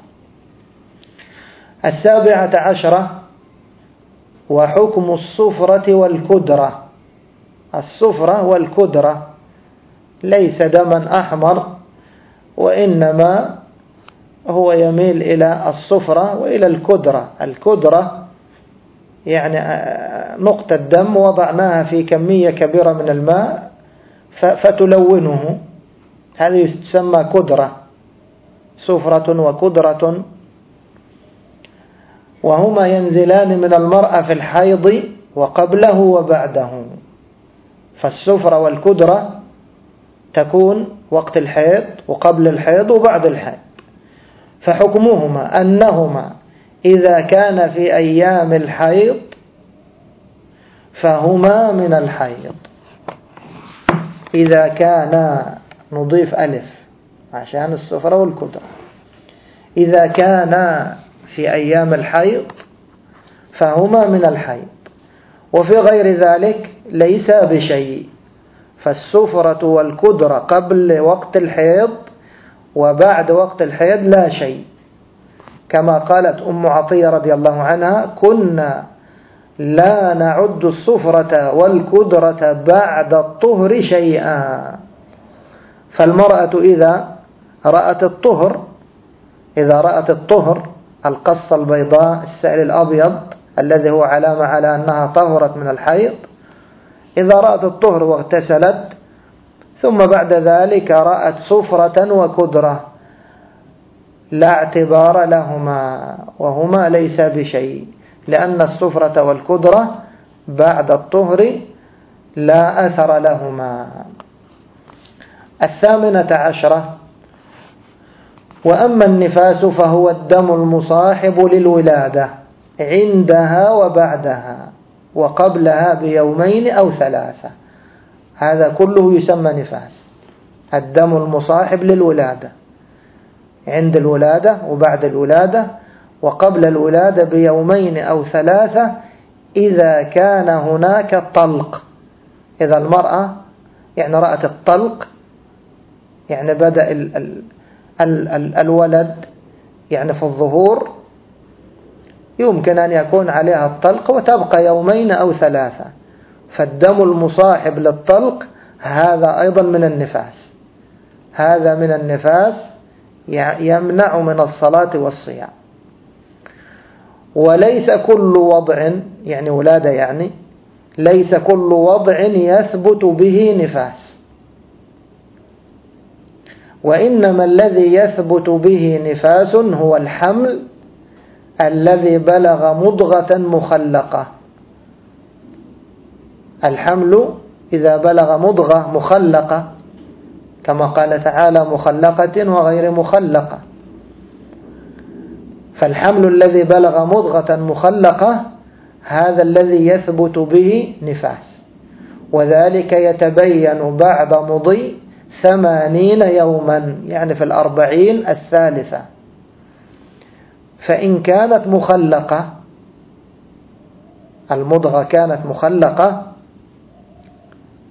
17 وحكم الصفرة والكدرة. الصفرة والكدرة ليس دما أحمر، وإنما هو يميل إلى الصفرة وإلى الكدرة. الكدرة يعني نقطة دم وضعناها في كمية كبيرة من الماء فتلونه، هذه تسمى كدرة. صفرة وكدرة، وهما ينزلان من المرأة في الحيض وقبله وبعده. فالصفرة والكدرة تكون وقت الحيض وقبل الحيض وبعد الحيض. فحكمهما أنهما إذا كان في أيام الحيض فهما من الحيض. إذا كان، نضيف ألف عشان الصفرة والكدرة، إذا كان في أيام الحيض فهما من الحيض، وفي غير ذلك ليس بشيء. فالصفرة والكدرة قبل وقت الحيض وبعد وقت الحيض لا شيء، كما قالت أم عطية رضي الله عنها: كنا لا نعد الصفرة والكدرة بعد الطهر شيئا. فالمرأة إذا رأت الطهر القصة البيضاء السائل الأبيض الذي هو علامة على أنها طهرت من الحيض، إذا رأت الطهر واغتسلت ثم بعد ذلك رأت صفرة وكدرة لا اعتبار لهما، وهما ليس بشيء، لأن الصفرة والكدرة بعد الطهر لا أثر لهما. 18 وأما النفاس فهو الدم المصاحب للولادة عندها وبعدها وقبلها بيومين أو 3. هذا كله يسمى نفاس. الدم المصاحب للولادة عند الولادة وبعد الولادة وقبل الولادة بيومين أو 3 إذا كان هناك طلق. إذا المرأة يعني رأت الطلق، يعني بدأ الولد يعني في الظهور، يمكن أن يكون عليها الطلق وتبقى يومين أو 3، فالدم المصاحب للطلق هذا أيضا من النفاس. هذا من النفاس يمنع من الصلاة والصيام. وليس كل وضع، يعني ولادة، يعني ليس كل وضع يثبت به نفاس، وإنما الذي يثبت به نفاس هو الحمل الذي بلغ مضغة مخلقة. الحمل إذا بلغ مضغة مخلقة، كما قال تعالى: مخلقة وغير مخلقة. فالحمل الذي بلغ مضغة مخلقة هذا الذي يثبت به نفاس، وذلك يتبين بعد مضي 80 يوما، يعني في 40 الثالثة. فإن كانت مخلقة، المضغة كانت مخلقة،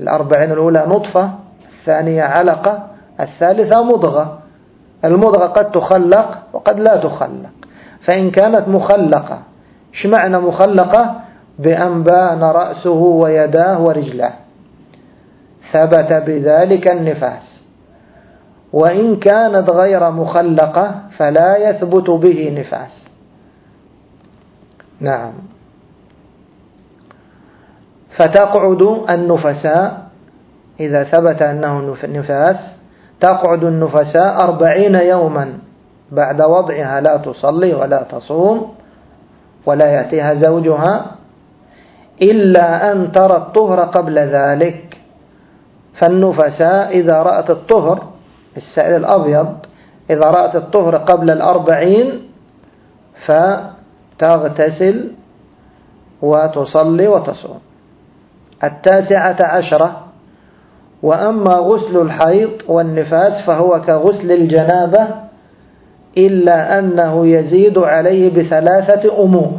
40 الأولى نطفة، الثانية علقة، الثالثة مضغة. المضغة قد تخلق وقد لا تخلق. فإن كانت مخلقة، إيش معنى مخلقة؟ بأن بان رأسه ويداه ورجلاه، ثبت بذلك النفاس. وإن كانت غير مخلقة فلا يثبت به نفاس. نعم. فتقعد النفساء إذا ثبت أنه نفاس، تقعد النفساء 40 يوما بعد وضعها، لا تصلي ولا تصوم ولا يأتيها زوجها إلا أن ترى الطهر قبل ذلك. فالنفساء إذا رأت الطهر، السائل الأبيض، إذا رأت الطهر قبل 40 فتغتسل وتصلي وتصوم. 19. وأما غسل الحيض والنفاس فهو كغسل الجنابة، إلا أنه يزيد عليه ب3 أمور.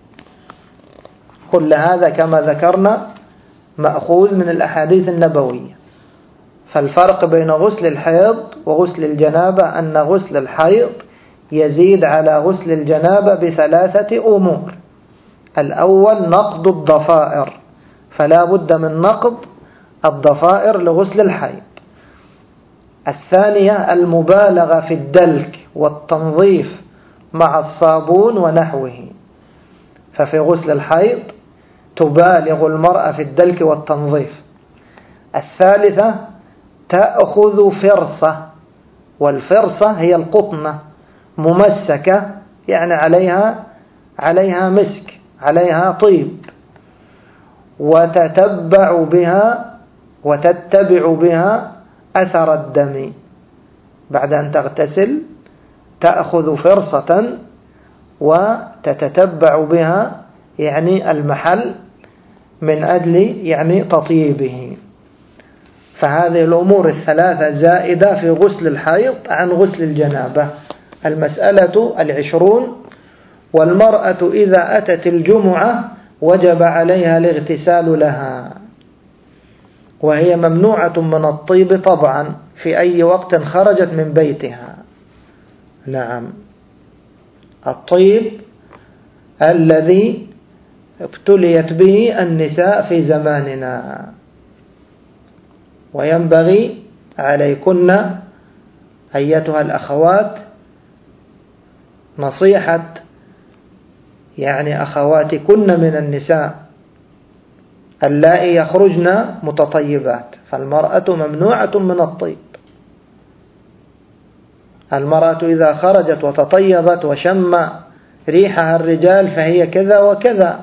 كل هذا كما ذكرنا مأخوذ من الأحاديث النبوية. فالفرق بين غسل الحيض وغسل الجنابة أن غسل الحيض يزيد على غسل الجنابة ب3 أمور. الأول نقض الضفائر، فلا بد من نقض الضفائر لغسل الحيض. الثانية المبالغة في الدلك والتنظيف مع الصابون ونحوه، ففي غسل الحيض تبالغ المرأة في الدلك والتنظيف. الثالثة تأخذ فرصة، والفرصة هي القطنة ممسكة، يعني عليها مسك، عليها طيب، وتتبع بها أثر الدم. بعد أن تغتسل تأخذ فرصة وتتتبع بها يعني المحل من أجل يعني تطيبه. فهذه الأمور ال3 زائدة في غسل الحيض عن غسل الجنابة. 20. والمرأة إذا أتت الجمعة وجب عليها الاغتسال لها، وهي ممنوعة من الطيب طبعا في أي وقت خرجت من بيتها. نعم. الطيب الذي ابتليت به النساء في زماننا. وينبغي عليكن أيتها الأخوات نصيحة يعني أخواتكن من النساء اللائي يخرجن متطيبات، فالمرأة ممنوعة من الطيب. المرأة إذا خرجت وتطيبت وشم ريحها الرجال فهي كذا وكذا.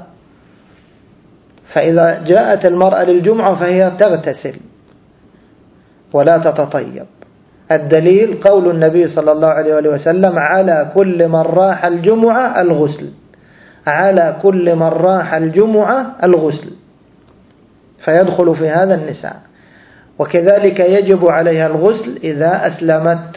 فإذا جاءت المرأة للجمعة فهي تغتسل ولا تتطيب. الدليل قول النبي صلى الله عليه وسلم: على كل من راح الجمعة الغسل، على كل من راح الجمعة الغسل، فيدخل في هذا النساء. وكذلك يجب عليها الغسل إذا أسلمت.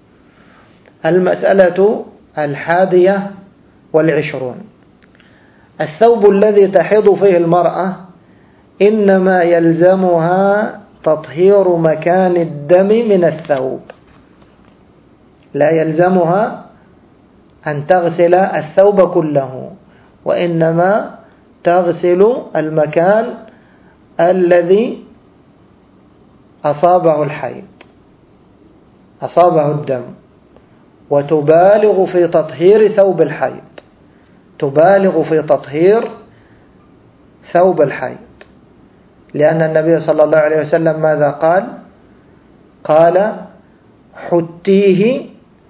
21. الثوب الذي تحيض فيه المرأة إنما يلزمها تطهير مكان الدم من الثوب، لا يلزمها أن تغسل الثوب كله، وإنما تغسل المكان الذي أصابه الحيض، أصابه الدم، وتبالغ في تطهير ثوب الحيض، تبالغ في تطهير ثوب الحيض. لأن النبي صلى الله عليه وسلم ماذا قال؟ قال: حتيه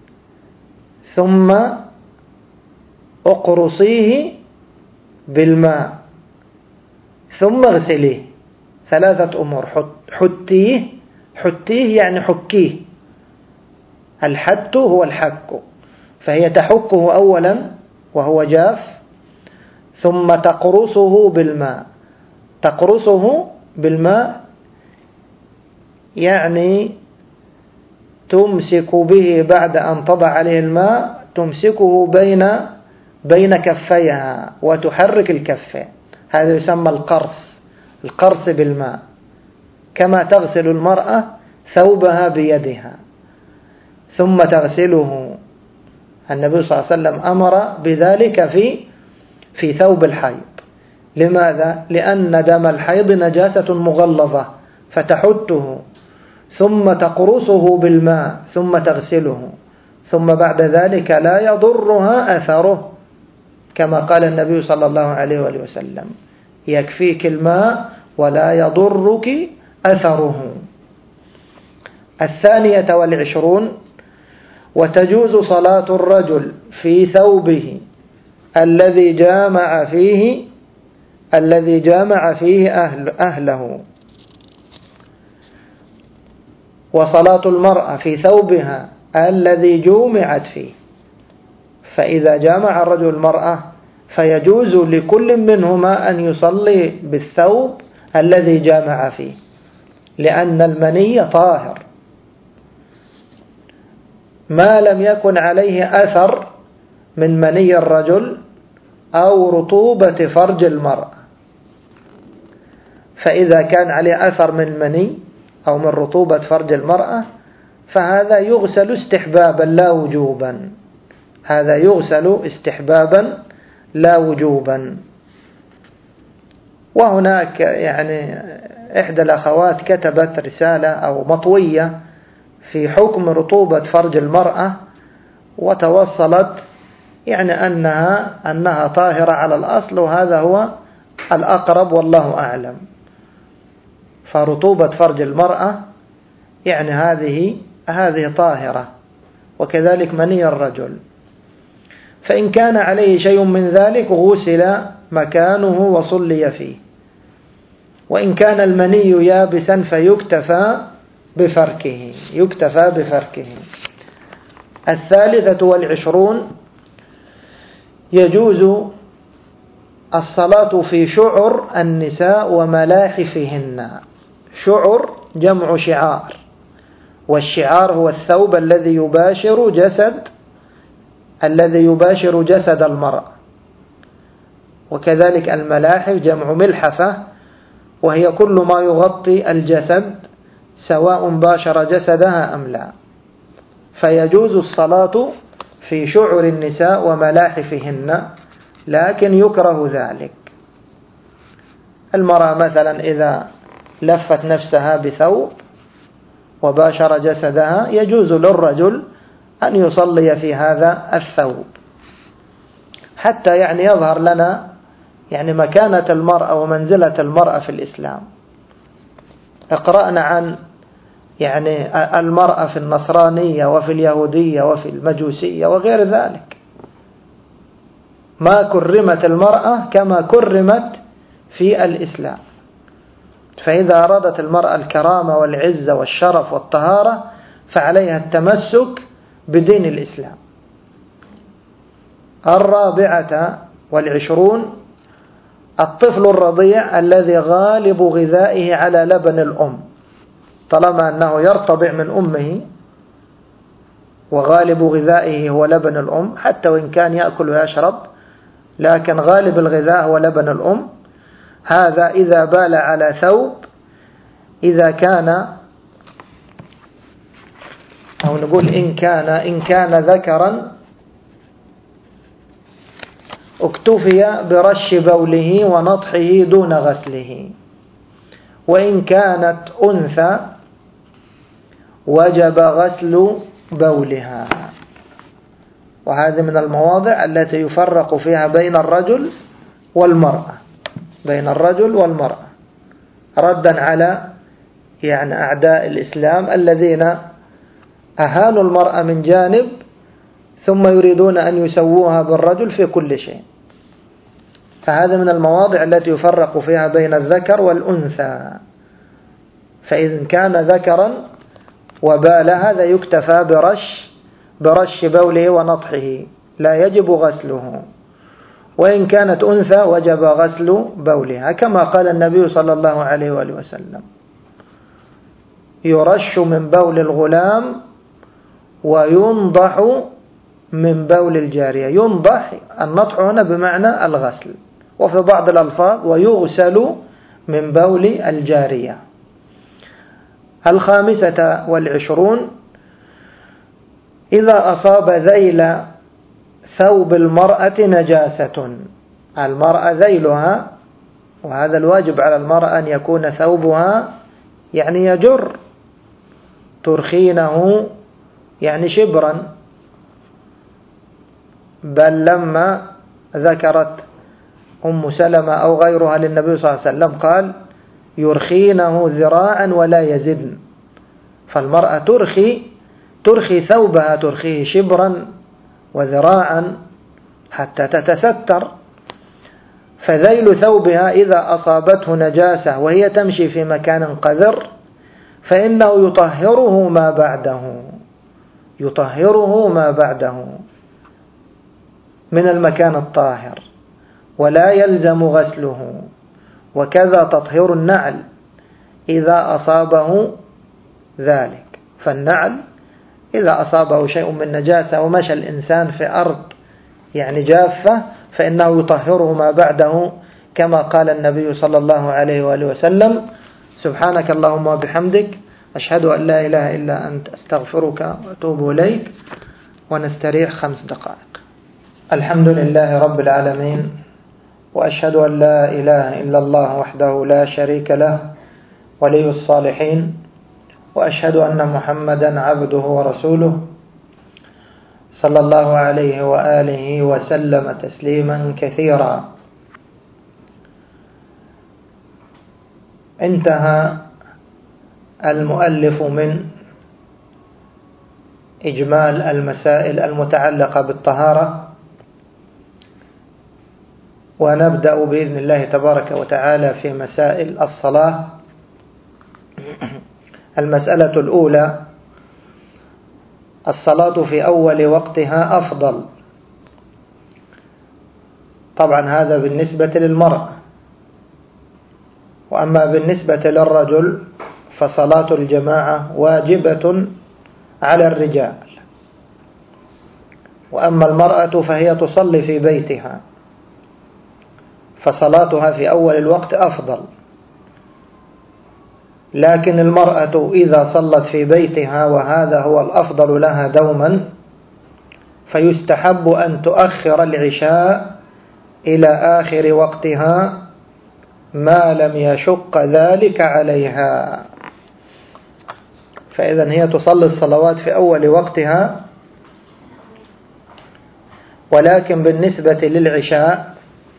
ثم اقرصيه بالماء ثم اغسليه. 3 أمور. حتيه يعني حكيه، الحت هو الحك، فهي تحكه أولا وهو جاف، ثم تقرصه بالماء. تقرصه بالماء يعني تمسك به بعد أن تضع عليه الماء، تمسكه بين كفيها وتحرك الكفين، هذا يسمى القرص بالماء. كما تغسل المرأة ثوبها بيدها ثم تغسله. النبي صلى الله عليه وسلم أمر بذلك في ثوب الحيض. لماذا؟ لأن دم الحيض نجاسة مغلظة فتحته ثم تقرصه بالماء ثم تغسله، ثم بعد ذلك لا يضرها أثره، كما قال النبي صلى الله عليه وآله وسلم: يكفيك الماء ولا يضرك أثره. 22 وتجوز صلاة الرجل في ثوبه الذي جامع فيه أهله، وصلاة المرأة في ثوبها الذي جومعت فيه. فإذا جامع الرجل المرأة فيجوز لكل منهما أن يصلي بالثوب الذي جامع فيه، لأن المني طاهر ما لم يكن عليه أثر من مني الرجل أو رطوبة فرج المرأة. فإذا كان عليه أثر من مني أو من رطوبة فرج المرأة فهذا يغسل استحبابا لا وجوبا، هذا يغسل استحبابا لا وجوبا. وهناك إحدى الأخوات كتبت رسالة أو مطوية في حكم رطوبة فرج المرأة، وتوصلت أنها طاهرة على الأصل، وهذا هو الأقرب والله أعلم. فرطوبة فرج المرأة هذه طاهرة، وكذلك مني الرجل. فإن كان عليه شيء من ذلك غسل مكانه وصلي فيه، وإن كان المني يابسا فيكتفى بفركه. 23 يجوز الصلاة في شعر النساء وملاحفهن. شعر جمع شعار، والشعار هو الثوب الذي يباشر جسد المرأة. وكذلك الملاحف جمع ملحفة، وهي كل ما يغطي الجسد سواء باشر جسدها أم لا. فيجوز الصلاة في شعر النساء وملاحفهن، لكن يكره ذلك. المرأة مثلا إذا لفت نفسها بثوب وباشر جسدها يجوز للرجل أن يصلي في هذا الثوب، حتى يظهر لنا مكانة المرأة ومنزلة المرأة في الإسلام. اقرأنا عن المرأة في النصرانية وفي اليهودية وفي المجوسية وغير ذلك، ما كرمت المرأة كما كرمت في الإسلام. فإذا أرادت المرأة الكرامة والعزة والشرف والطهارة فعليها التمسك بدين الإسلام. 24 الطفل الرضيع الذي غالب غذائه على لبن الأم، طالما أنه يرتضع من أمه وغالب غذائه هو لبن الأم، حتى وإن كان يأكل ويشرب لكن غالب الغذاء هو لبن الأم. هذا إذا بال على ثوب، إذا كان أو نقول إن كان ذكرا اكتفي برش بوله ونطحه دون غسله، وإن كانت أنثى وجب غسل بولها. وهذه من المواضع التي يفرق فيها بين الرجل والمرأة، ردا على أعداء الإسلام الذين أهانوا المرأة من جانب ثم يريدون أن يسووها بالرجل في كل شيء. فهذا من المواضع التي يفرق فيها بين الذكر والأنثى. فإن كان ذكرا وبال هذا يكتفى برش بوله ونطحه، لا يجب غسله. وإن كانت أنثى وجب غسل بولها، كما قال النبي صلى الله عليه وآله وسلم: يرش من بول الغلام وينضح من بول الجارية. ينضح، النطح هنا بمعنى الغسل، وفي بعض الألفاظ ويغسل من بول الجارية. 25، إذا أصاب ذيل ثوب المرأة نجاسة. المرأة ذيلها، وهذا الواجب على المرأة أن يكون ثوبها يعني يجر، ترخينه يعني شبرا. بل لما ذكرت أم سلمة أو غيرها للنبي صلى الله عليه وسلم قال يرخينه ذراعا ولا يزدن. فالمرأة ترخي ثوبها، ترخيه شبرا وذراعا حتى تتستر. فذيل ثوبها إذا أصابته نجاسة وهي تمشي في مكان قذر فإنه يطهره ما بعده من المكان الطاهر، ولا يلزم غسله. وكذا تطهير النعل إذا أصابه ذلك. فالنعل إذا أصابه شيء من نجاسة ومشى الإنسان في أرض يعني جافة فإنه يطهره ما بعده، كما قال النبي صلى الله عليه وآله وسلم: سبحانك اللهم وبحمدك، أشهد أن لا إله إلا أنت، أستغفرك وأتوب إليك. ونستريح 5 دقائق. الحمد لله رب العالمين، وأشهد أن لا إله إلا الله وحده لا شريك له ولي الصالحين، وأشهد أن محمدا عبده ورسوله، صلى الله عليه وآله وسلم تسليما كثيرا. انتهى المؤلف من إجمال المسائل المتعلقة بالطهارة، ونبدأ بإذن الله تبارك وتعالى في مسائل الصلاة. المسألة الأولى: الصلاة في أول وقتها أفضل. طبعا هذا بالنسبة للمرأة، وأما بالنسبة للرجل فصلاة الجماعة واجبة على الرجال، وأما المرأة فهي تصلي في بيتها، فصلاتها في أول الوقت أفضل. لكن المرأة إذا صلت في بيتها، وهذا هو الأفضل لها دوما، فيستحب أن تؤخر العشاء إلى آخر وقتها ما لم يشق ذلك عليها. فإذا هي تصلي الصلوات في أول وقتها، ولكن بالنسبة للعشاء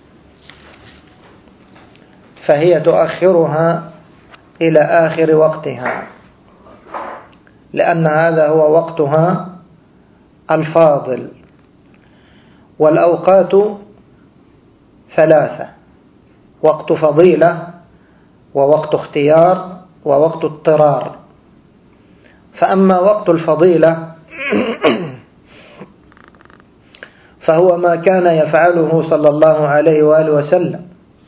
فهي تؤخرها إلى آخر وقتها، لأن هذا هو وقتها الفاضل. والأوقات 3: وقت فضيلة، ووقت اختيار، ووقت اضطرار. فأما وقت الفضيلة فهو ما كان يفعله صلى الله عليه وآله وسلم.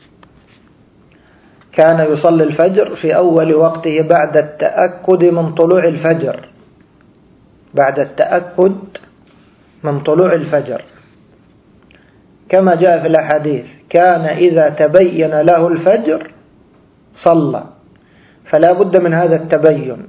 كان يصلي الفجر في أول وقته بعد التأكد من طلوع الفجر، بعد التأكد من طلوع الفجر، كما جاء في الأحاديث: كان إذا تبين له الفجر صلى. فلا بد من هذا التبين.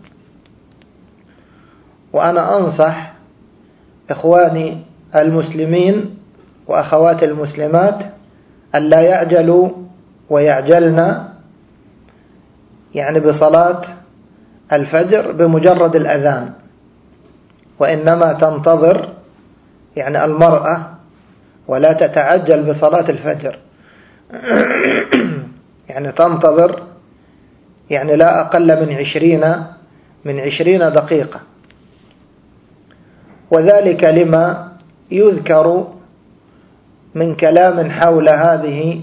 وأنا أنصح إخواني المسلمين وأخواتي المسلمات أن لا يعجلوا ويعجلن يعني بصلاة الفجر بمجرد الأذان، وإنما تنتظر يعني المرأة، ولا تتعجل بصلاة الفجر. يعني تنتظر يعني لا أقل من 20 دقيقة. وذلك لما يذكر من كلام حول هذه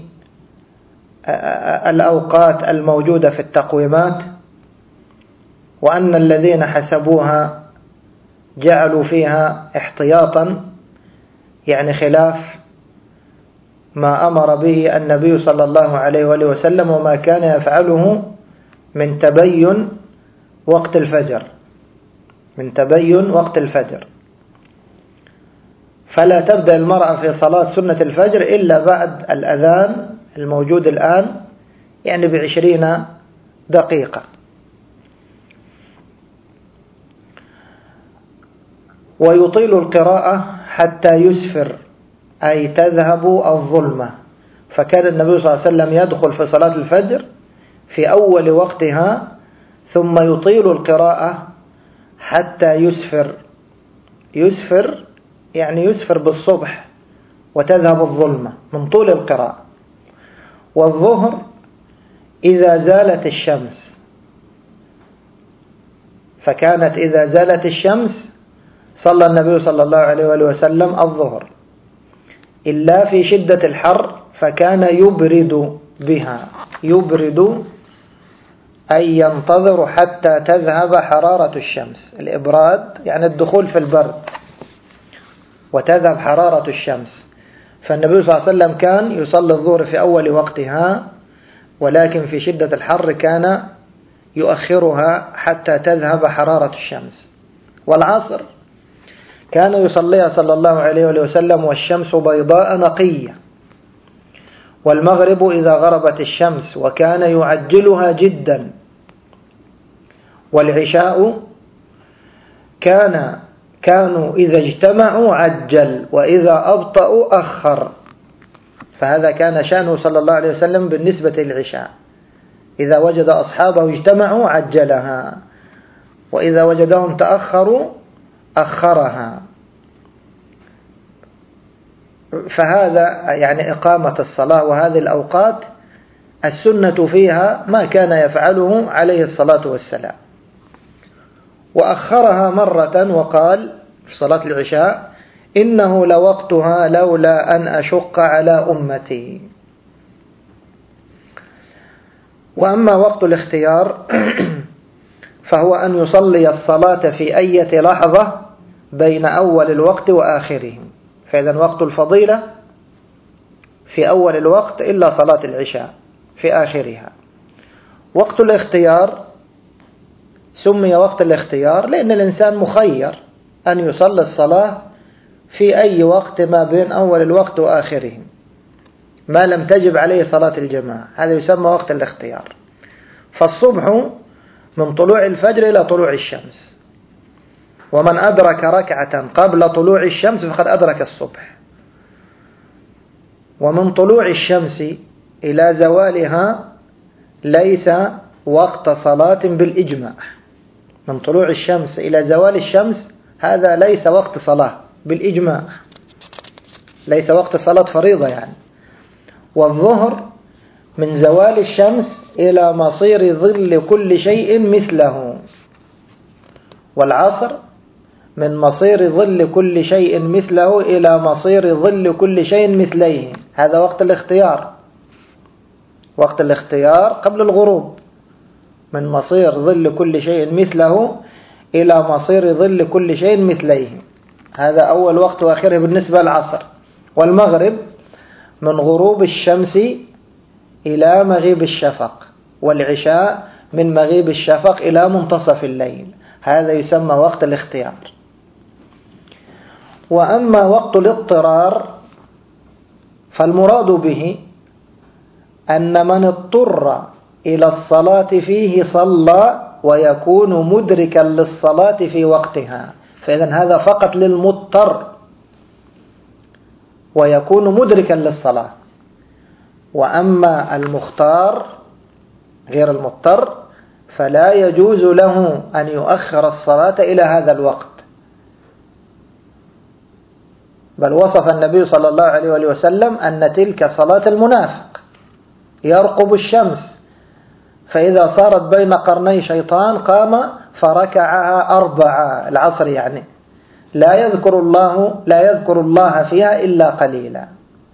الأوقات الموجودة في التقويمات، وأن الذين حسبوها جعلوا فيها احتياطا، يعني خلاف ما أمر به النبي صلى الله عليه وآله وسلم وما كان يفعله من تبين وقت الفجر، من تبين وقت الفجر. فلا تبدأ المرأة في صلاة سنة الفجر إلا بعد الأذان الموجود الآن، يعني ب20 دقيقة. ويطيل القراءة حتى يسفر، أي تذهب الظلمة. فكان النبي صلى الله عليه وسلم يدخل في صلاة الفجر في أول وقتها ثم يطيل القراءة حتى يسفر. يسفر يعني يسفر بالصبح وتذهب الظلمة من طول القراءة. والظهر إذا زالت الشمس، فكانت إذا زالت الشمس صلى النبي صلى الله عليه وآله وسلم الظهر، إلا في شدة الحر فكان يبرد بها. يبرد أي ينتظر حتى تذهب حرارة الشمس. الإبراد يعني الدخول في البرد وتذهب حرارة الشمس. فالنبي صلى الله عليه وسلم كان يصلي الظهر في أول وقتها، ولكن في شدة الحر كان يؤخرها حتى تذهب حرارة الشمس. والعصر كان يصليها صلى الله عليه وسلم والشمس بيضاء نقية. والمغرب إذا غربت الشمس وكان يعجلها جدا. والعشاء كانوا إذا اجتمعوا عجل وإذا أبطأوا أخر. فهذا كان شأنه صلى الله عليه وسلم بالنسبة للعشاء، إذا وجد أصحابه اجتمعوا عجلها، وإذا وجدهم تأخروا أخرها. فهذا يعني إقامة الصلاة. وهذه الأوقات السنة فيها ما كان يفعله عليه الصلاة والسلام. وأخرها مرة وقال في صلاة العشاء: إنه لوقتها لولا أن أشق على أمتي. وأما وقت الاختيار فهو أن يصلي الصلاة في أي لحظة بين أول الوقت وآخره. فإذا وقت الفضيلة في أول الوقت إلا صلاة العشاء في آخرها. وقت الاختيار سمي وقت الاختيار لأن الإنسان مخير أن يصلي الصلاة في أي وقت ما بين أول الوقت وآخره ما لم تجب عليه صلاة الجماعة. هذا يسمى وقت الاختيار. فالصبح من طلوع الفجر إلى طلوع الشمس، ومن أدرك ركعة قبل طلوع الشمس فقد أدرك الصبح. ومن طلوع الشمس إلى زوالها ليس وقت صلاة بالإجماع. من طلوع الشمس إلى زوال الشمس هذا ليس وقت صلاة بالإجماع، ليس وقت صلاة فريضة يعني. والظهر من زوال الشمس إلى مصير ظل كل شيء مثله. والعصر من مصير ظل كل شيء مثله إلى مصير ظل كل شيء مثليه. هذا وقت الاختيار. وقت الاختيار قبل الغروب من مصير ظل كل شيء مثله إلى مصير ظل كل شيء مثليه. هذا أول وقت وآخره بالنسبة للعصر. والمغرب من غروب الشمس إلى مغيب الشفق. والعشاء من مغيب الشفق إلى منتصف الليل. هذا يسمى وقت الاختيار. وأما وقت الاضطرار فالمراد به أن من اضطر إلى الصلاة فيه صلى ويكون مدركا للصلاة في وقتها. فإذا هذا فقط للمضطر ويكون مدركا للصلاة. وأما المختار غير المضطر فلا يجوز له أن يؤخر الصلاة إلى هذا الوقت. بل وصف النبي صلى الله عليه وسلم أن تلك صلاة المنافق يرقب الشمس، فإذا صارت بين قرني شيطان قام فركعها 4 العصر يعني لا يذكر الله فيها إلا قليلا.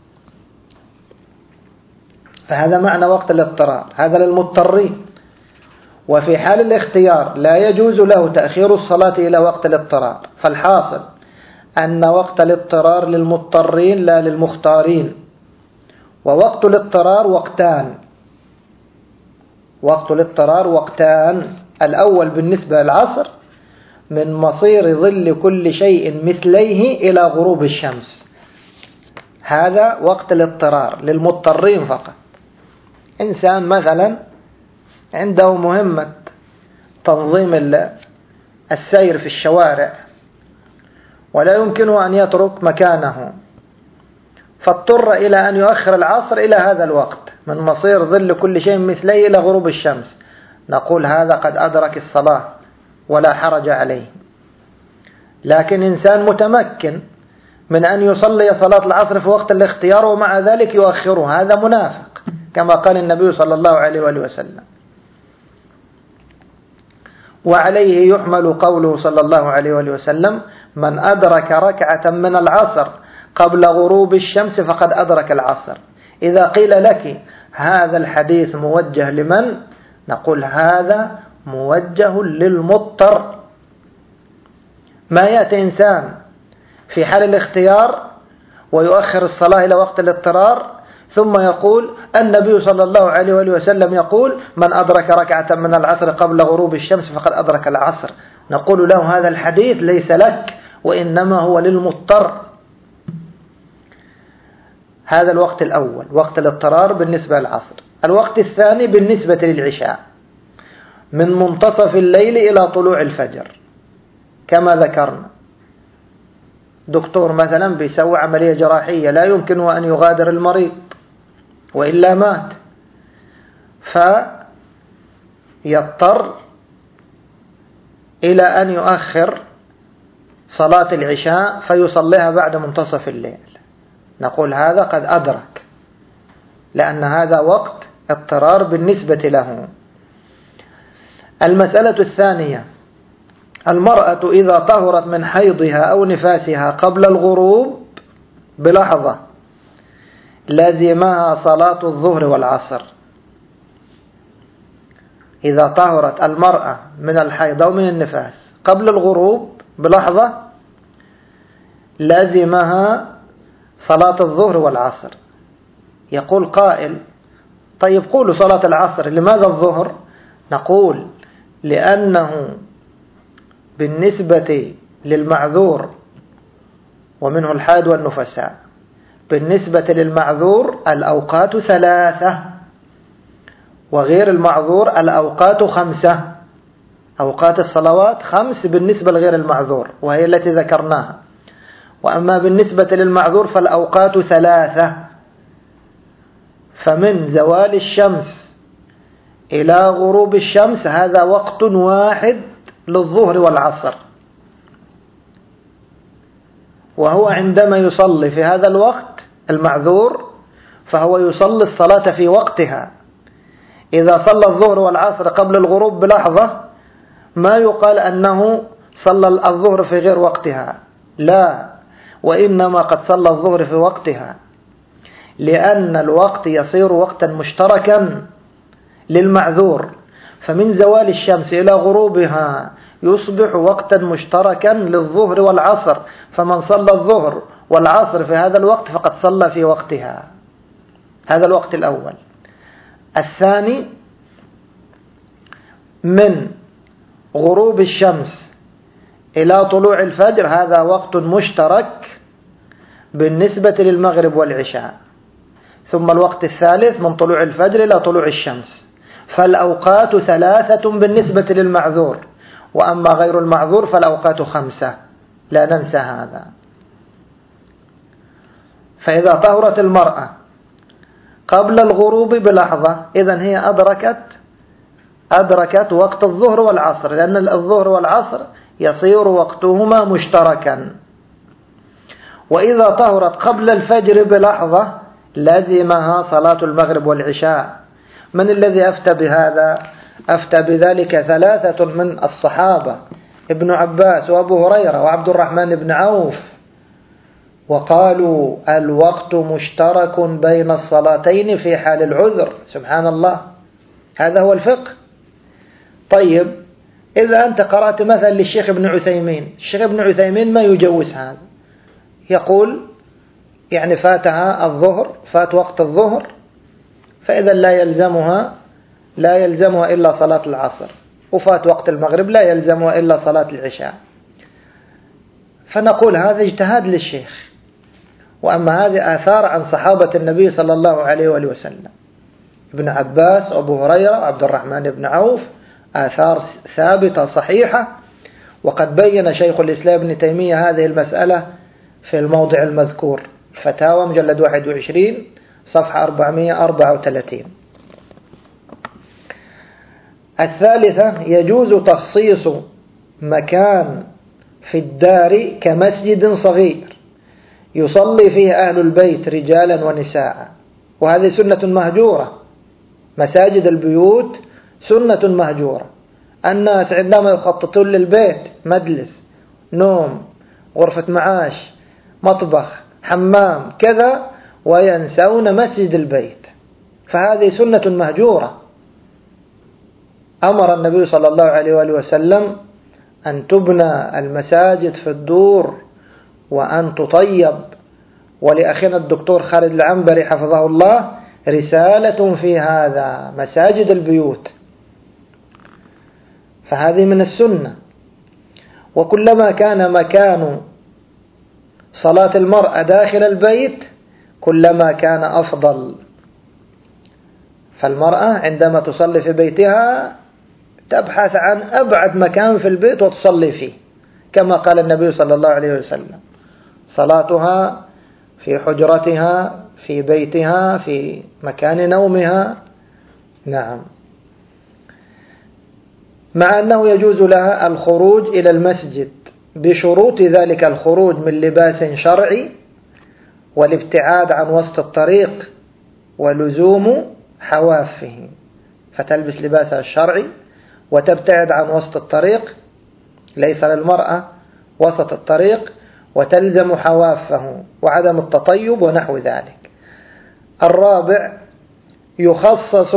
فهذا معنى وقت الاضطرار، هذا للمضطرين. وفي حال الاختيار لا يجوز له تأخير الصلاة إلى وقت الاضطرار. فالحاصل أن وقت الاضطرار للمضطرين لا للمختارين. ووقت الاضطرار وقتان. وقت الاضطرار وقتان: الأول بالنسبة للعصر من مصير ظل كل شيء مثليه إلى غروب الشمس. هذا وقت الاضطرار للمضطرين فقط. إنسان مثلا عنده مهمة تنظيم السير في الشوارع ولا يمكنه أن يترك مكانه، فاضطر إلى أن يؤخر العصر إلى هذا الوقت من مصير ظل كل شيء مثليه إلى غروب الشمس، نقول هذا قد أدرك الصلاة ولا حرج عليه. لكن إنسان متمكن من أن يصلي صلاة العصر في وقت الاختيار ومع ذلك يؤخره، هذا منافق كما قال النبي صلى الله عليه وآله وسلم. وعليه يحمل قوله صلى الله عليه وآله وسلم: من أدرك ركعة من العصر قبل غروب الشمس فقد أدرك العصر. إذا قيل لك هذا الحديث موجه لمن؟ نقول هذا موجه للمضطر. ما يأتي إنسان في حال الاختيار ويؤخر الصلاة إلى وقت الاضطرار ثم يقول النبي صلى الله عليه وآله وسلم يقول: من أدرك ركعة من العصر قبل غروب الشمس فقد أدرك العصر. نقول له هذا الحديث ليس لك، وإنما هو للمضطر. هذا الوقت الأول، وقت الاضطرار بالنسبة للعصر. الوقت الثاني بالنسبة للعشاء من منتصف الليل إلى طلوع الفجر كما ذكرنا. دكتور مثلا بيسوي عملية جراحية لا يمكنه أن يغادر المريض وإلا مات، فيضطر إلى أن يؤخر صلاة العشاء فيصليها بعد منتصف الليل، نقول هذا قد أدرك، لأن هذا وقت اضطرار بالنسبة له. المسألة الثانية: المرأة إذا طهرت من حيضها أو نفاسها قبل الغروب بلحظة لازمها صلاة الظهر والعصر. إذا طهرت المرأة من الحيض أو من النفاس قبل الغروب بلحظة لازمها صلاة الظهر والعصر. يقول قائل: طيب قولوا صلاة العصر، لماذا الظهر؟ نقول لأنه بالنسبة للمعذور ومنه الحائض والنفساء، بالنسبة للمعذور الأوقات 3، وغير المعذور الأوقات 5. أوقات الصلوات 5 بالنسبة لغير المعذور وهي التي ذكرناها، وأما بالنسبة للمعذور فالأوقات 3. فمن زوال الشمس إلى غروب الشمس هذا وقت واحد للظهر والعصر، وهو عندما يصلي في هذا الوقت المعذور فهو يصلي الصلاة في وقتها. إذا صلى الظهر والعصر قبل الغروب بلحظة ما يقال أنه صلى الظهر في غير وقتها، لا، وإنما قد صلى الظهر في وقتها، لأن الوقت يصير وقتا مشتركا للمعذور. فمن زوال الشمس إلى غروبها يصبح وقتا مشتركا للظهر والعصر، فمن صلى الظهر والعصر في هذا الوقت فقد صلى في وقتها. هذا الوقت الأول. الثاني: من غروب الشمس إلى طلوع الفجر هذا وقت مشترك بالنسبة للمغرب والعشاء. ثم الوقت الثالث من طلوع الفجر إلى طلوع الشمس، فالأوقات 3 بالنسبة للمعذور، وأما غير المعذور فالأوقات 5، لا ننسى هذا. فإذا طهرت المرأة قبل الغروب بلحظة إذن هي أدركت وقت الظهر والعصر، لأن الظهر والعصر يصير وقتهما مشتركا. وإذا طهرت قبل الفجر بلحظة لازمها صلاة المغرب والعشاء. من الذي أفتى بهذا؟ أفتى بذلك 3 من الصحابة: ابن عباس وأبو هريرة وعبد الرحمن بن عوف، وقالوا الوقت مشترك بين الصلاتين في حال العذر. سبحان الله، هذا هو الفقه. طيب إذا أنت قرأت مثلا للشيخ ابن عثيمين، الشيخ ابن عثيمين ما يجوز هذا، يقول يعني فاتها الظهر، فات وقت الظهر، فإذا لا يلزمها إلا صلاة العصر، وفات وقت المغرب لا يلزمها إلا صلاة العشاء. فنقول هذا اجتهاد للشيخ، وأما هذه آثار عن صحابة النبي صلى الله عليه وآله وسلم، ابن عباس وأبو هريرة وعبد الرحمن بن عوف، آثار ثابتة صحيحة، وقد بين شيخ الإسلام ابن تيمية هذه المسألة في الموضع المذكور، فتاوى مجلد 21 صفحة 434. الثالثة يجوز تخصيص مكان في الدار كمسجد صغير يصلي فيه أهل البيت رجالا ونساء، وهذه سنة مهجورة. مساجد البيوت سنة مهجورة. الناس عندما يخططون للبيت مجلس نوم، غرفة معاش، مطبخ، حمام، كذا، وينسون مسجد البيت، فهذه سنة مهجورة. أمر النبي صلى الله عليه وآله وسلم أن تبنى المساجد في الدور وأن تطيب. ولأخينا الدكتور خالد العنبري حفظه الله رسالة في هذا، مساجد البيوت، فهذه من السنة. وكلما كان مكان صلاة المرأة داخل البيت كلما كان أفضل. فالمرأة عندما تصلي في بيتها تبحث عن أبعد مكان في البيت وتصلي فيه، كما قال النبي صلى الله عليه وسلم: صلاتها في حجرتها، في بيتها، في مكان نومها. نعم. مع أنه يجوز لها الخروج إلى المسجد بشروط ذلك الخروج من لباس شرعي، والابتعاد عن وسط الطريق، ولزوم حوافه، فتلبس لباسها الشرعي وتبتعد عن وسط الطريق، ليس للمرأة وسط الطريق، وتلزم حوافه، وعدم التطيب ونحو ذلك. الرابع يخصص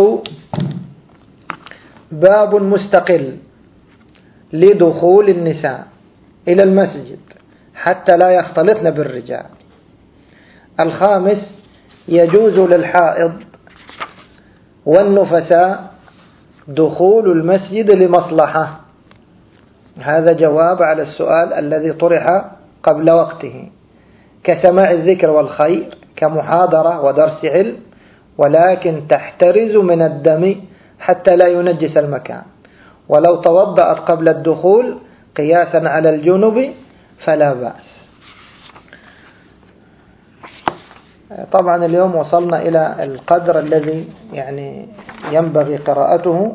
باب مستقل لدخول النساء إلى المسجد حتى لا يختلطن بالرجال. الخامس يجوز للحائض والنفساء دخول المسجد لمصلحة. هذا جواب على السؤال الذي طرح قبل وقته، كسماع الذكر والخير، كمحاضرة ودرس علم، ولكن تحترز من الدم حتى لا ينجس المكان. ولو توضأت قبل الدخول قياسا على الجنب فلا بأس. طبعا اليوم وصلنا إلى القدر الذي ينبغي قراءته.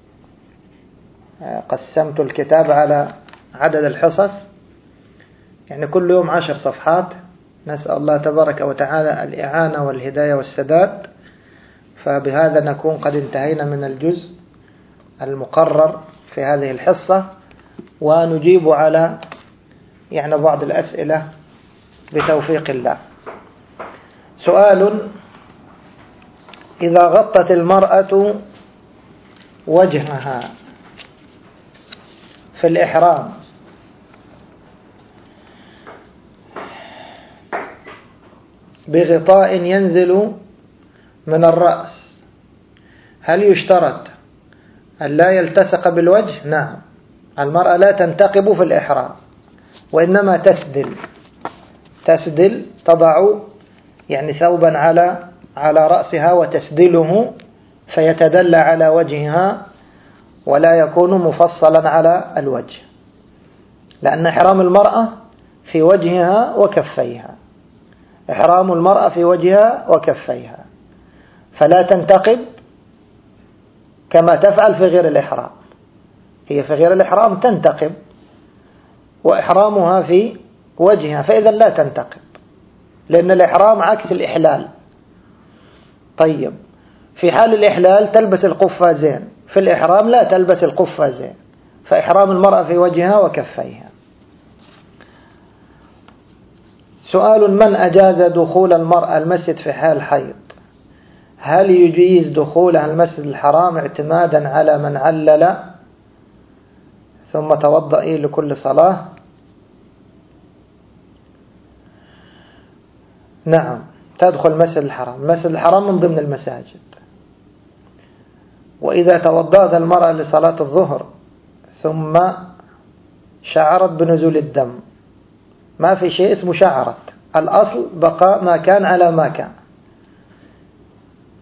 قسمت الكتاب على عدد الحصص، كل يوم 10 صفحات. نسأل الله تبارك وتعالى الإعانة والهداية والسداد. فبهذا نكون قد انتهينا من الجزء المقرر في هذه الحصة، ونجيب على بعض الأسئلة بتوفيق الله. سؤال: إذا غطت المرأة وجهها في الإحرام بغطاء ينزل من الرأس، هل يشترط أن لا يلتصق بالوجه؟ نعم، المرأة لا تنتقب في الإحرام، وإنما تسدل، تضع ثوبا على رأسها وتسدله فيتدلى على وجهها ولا يكون مفصلا على الوجه، لأن إحرام المرأة في وجهها وكفيها، إحرام المرأة في وجهها وكفيها، فلا تنتقب كما تفعل في غير الإحرام. هي في غير الإحرام تنتقب، وإحرامها في وجهها، فإذا لا تنتقب، لأن الإحرام عكس الإحلال. طيب، في حال الإحلال تلبس القفازين، في الإحرام لا تلبس القفازين، فإحرام المرأة في وجهها وكفيها. سؤال: من أجاز دخول المرأة المسجد في حال حيض، هل يجيز دخولها المسجد الحرام اعتمادا على من علل ثم توضئي لكل صلاة؟ نعم، تدخل المسجد الحرام. المسجد الحرام من ضمن المساجد. وإذا توضأت المرأة لصلاة الظهر ثم شعرت بنزول الدم، ما في شيء اسمه شعرت، الأصل بقاء ما كان على ما كان.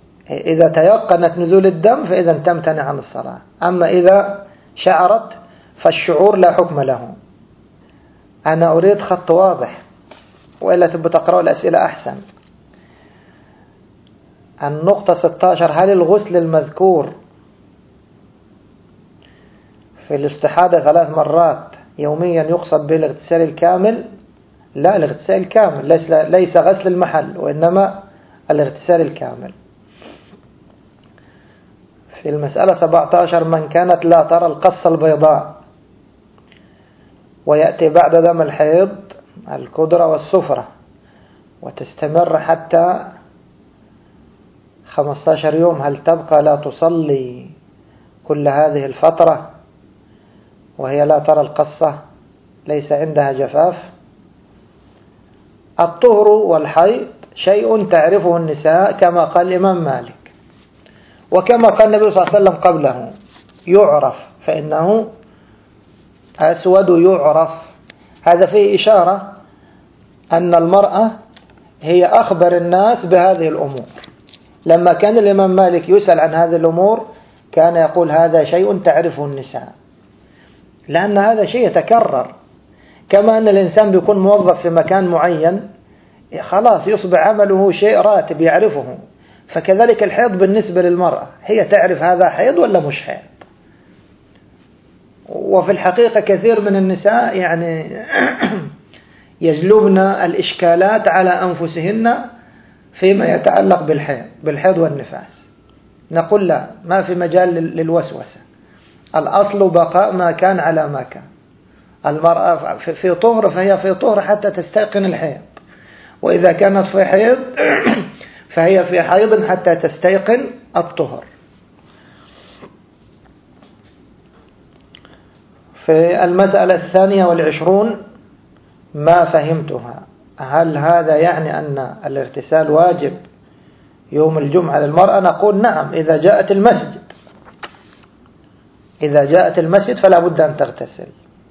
إذا تيقنت نزول الدم فإذا تمتنع عن الصلاة. أما إذا شعرت فالشعور لا حكم له. أنا أريد خط واضح، وإلا تبقى تقرأوا الأسئلة أحسن. النقطة 16: هل الغسل المذكور في الاستحاضة 3 مرات يوميا يقصد به الاغتسال الكامل؟ لا، الاغتسال الكامل ليس غسل المحل، وإنما الاغتسال الكامل. في المسألة 17: من كانت لا ترى القصة البيضاء ويأتي بعد دم الحيض الكدرة والسفرة وتستمر حتى 15 يوم، هل تبقى لا تصلي كل هذه الفترة وهي لا ترى القصة، ليس عندها جفاف؟ الطهر والحيض شيء تعرفه النساء كما قال الإمام مالك، وكما قال النبي صلى الله عليه وسلم قبله: يعرف، فإنه أسود يعرف. هذا فيه إشارة أن المرأة هي أخبر الناس بهذه الأمور. لما كان الإمام مالك يسأل عن هذه الأمور كان يقول: هذا شيء تعرفه النساء، لأن هذا شيء يتكرر. كما أن الإنسان بيكون موظف في مكان معين خلاص يصبح عمله شيء راتب يعرفه، فكذلك الحيض بالنسبة للمرأة، هي تعرف هذا حيض ولا مش حيض. وفي الحقيقة كثير من النساء يعني يجلبن الإشكالات على أنفسهن فيما يتعلق بالحيض والنفاس. نقول لا، ما في مجال للوسوسة، الأصل بقاء ما كان على ما كان. المرأة في طهر فهي في طهر حتى تستيقن الحيض، وإذا كانت في حيض فهي في حيض حتى تستيقن الطهر. في المسألة 22 ما فهمتها: هل هذا يعني أن الاغتسال واجب يوم الجمعة للمرأة؟ نقول نعم، إذا جاءت المسجد، إذا جاءت المسجد فلا بد أن تغتسل.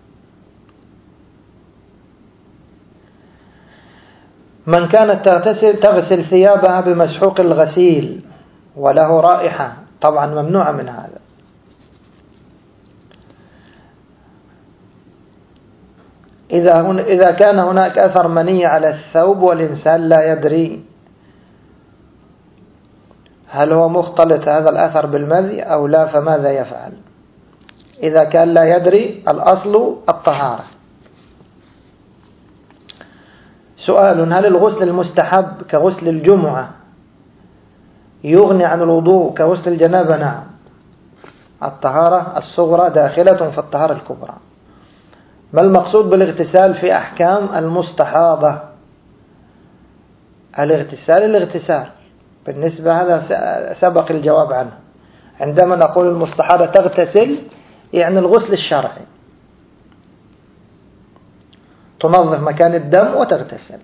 من كانت تغسل ثيابها بمسحوق الغسيل وله رائحة، طبعا ممنوع من هذا. إذا كان هناك أثر مني على الثوب والإنسان لا يدري، هل هو مختلط هذا الأثر بالمذي أو لا، فماذا يفعل؟ إذا كان لا يدري الأصل الطهارة. سؤال: هل الغسل المستحب كغسل الجمعة يغني عن الوضوء كغسل الجنابة؟ نعم، الطهارة الصغرى داخلة في الطهارة الكبرى. ما المقصود بالاغتسال في أحكام المستحاضة؟ الاغتسال بالنسبة هذا سبق الجواب عنه. عندما نقول المستحاضة تغتسل يعني الغسل الشرعي، تنظف مكان الدم وتغتسل.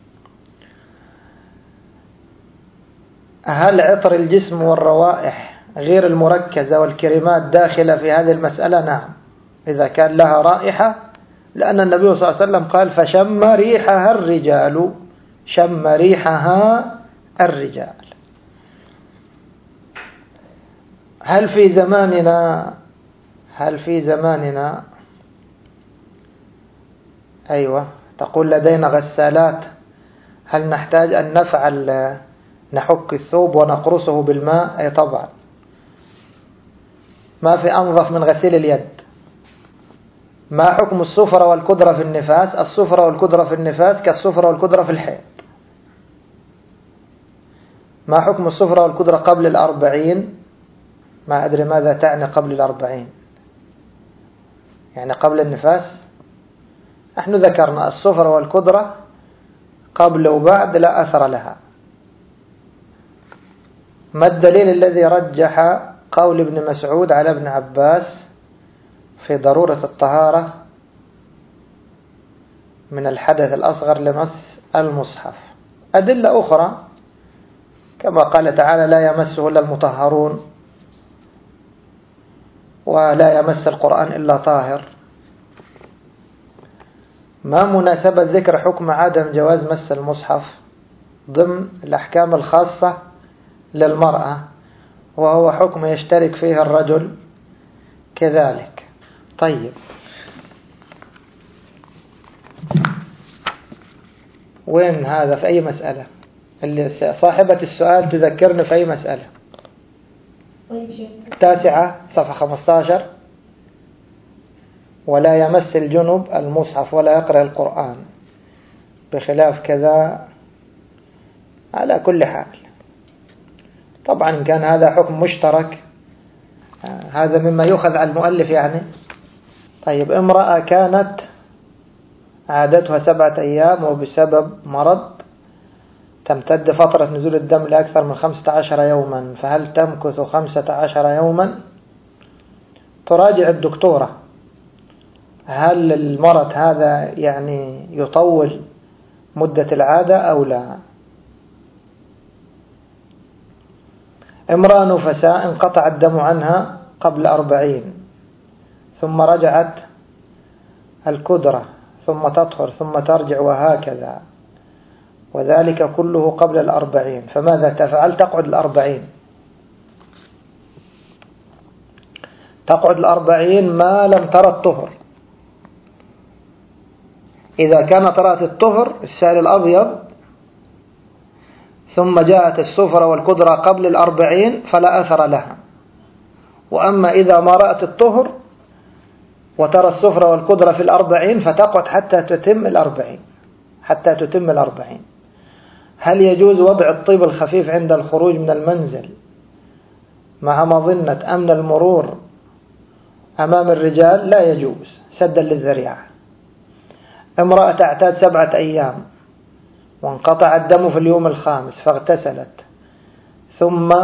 هل عطر الجسم والروائح غير المركزة والكريمات داخلة في هذه المسألة؟ نعم، إذا كان لها رائحة، لأن النبي صلى الله عليه وسلم قال: فشم ريحها الرجال، شم ريحها الرجال. هل في زماننا أيوة تقول لدينا غسالات، هل نحتاج أن نفعل نحك الثوب ونقرصه بالماء؟ أي طبعا، ما في أنظف من غسيل اليد. ما حكم الصفرة والكدرة في النفاس؟ الصفرة والكدرة في النفاس كالصفرة والكدرة في الحيض. ما حكم الصفرة والكدرة قبل 40؟ ما أدري ماذا تعني قبل 40، يعني قبل النفاس؟ نحن ذكرنا الصفرة والكدرة قبل وبعد لا أثر لها. ما الدليل الذي رجح قول ابن مسعود على ابن عباس في ضرورة الطهارة من الحدث الأصغر لمس المصحف؟ أدلة أخرى كما قال تعالى: لا يمسه إلا المطهرون، ولا يمس القرآن إلا طاهر. ما مناسبة ذكر حكم عدم جواز مس المصحف ضمن الأحكام الخاصة للمرأة، وهو حكم يشترك فيه الرجل كذلك؟ طيب، وين هذا في أي مسألة؟ اللي صاحبة السؤال تذكرني في أي مسألة. 9 صفحة 15. ولا يمس الجنب المصحف ولا يقرأ القرآن بخلاف كذا. على كل حال طبعا إن كان هذا حكم مشترك هذا مما يؤخذ على المؤلف يعني. طيب، امرأة كانت عادتها 7 أيام وبسبب مرض تمتد فترة نزول الدم لأكثر من 15 يوما، فهل تمكث 15 يوما؟ تراجع الدكتورة هل المرض هذا يعني يطول مدة العادة أو لا. امرأة نفساء انقطع الدم عنها قبل 40 ثم رجعت الكدرة ثم تطهر ثم ترجع وهكذا، وذلك كله قبل 40، فماذا تفعل؟ تقعد 40. تقعد 40 ما لم ترى الطهر. إذا كانت رأت الطهر السائل الأبيض ثم جاءت السفرة والكدرة قبل 40 فلا أثر لها. وأما إذا ما رأت الطهر وترى السفرة والكدرة في 40 فتقعد حتى تتم 40. حتى تتم 40. هل يجوز وضع الطيب الخفيف عند الخروج من المنزل مع مظنة أمن المرور أمام الرجال؟ لا يجوز سدا للذريعة. امرأة تعتاد 7 أيام وانقطع الدم في اليوم الخامس فاغتسلت ثم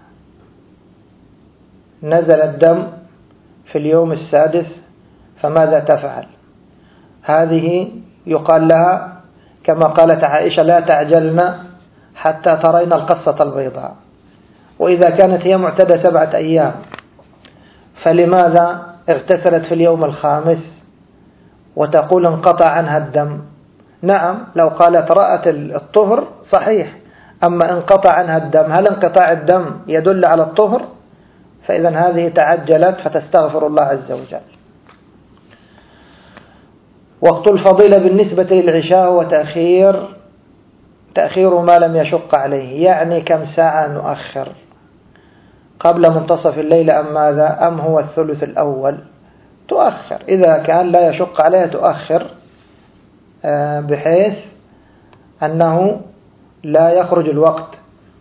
نزل الدم في اليوم السادس، فماذا تفعل؟ هذه يقال لها كما قالت عائشة: لا تعجلن حتى ترين القصة البيضاء. وإذا كانت هي معتدة 7 أيام فلماذا اغتسلت في اليوم الخامس وتقول انقطع عنها الدم؟ نعم، لو قالت رأت الطهر صحيح، أما انقطع عنها الدم، هل انقطاع الدم يدل على الطهر؟ فإذا هذه تعجلت فتستغفر الله عز وجل. وقت الفضيلة بالنسبة للعشاء هو تأخير ما لم يشق عليه، يعني كم ساعة نؤخر؟ قبل منتصف الليل أم ماذا؟ أم هو الثلث الأول؟ تؤخر إذا كان لا يشق عليها تؤخر، بحيث أنه لا يخرج الوقت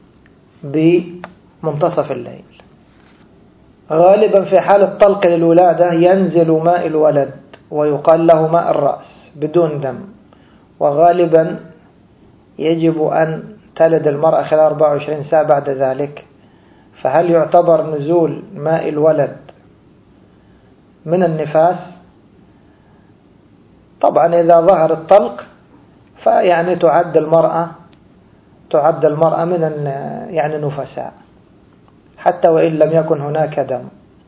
بمنتصف الليل. غالبا في حال الطلق للولادة ينزل ماء الولد ويقال له ماء الرأس بدون دم، وغالبا يجب أن تلد المرأة خلال 24 ساعة بعد ذلك. فهل يعتبر نزول ماء الولد من النفاس؟ طبعا إذا ظهر الطلق فيعني تعد المرأة من يعني نفساء حتى وإن لم يكن هناك دم.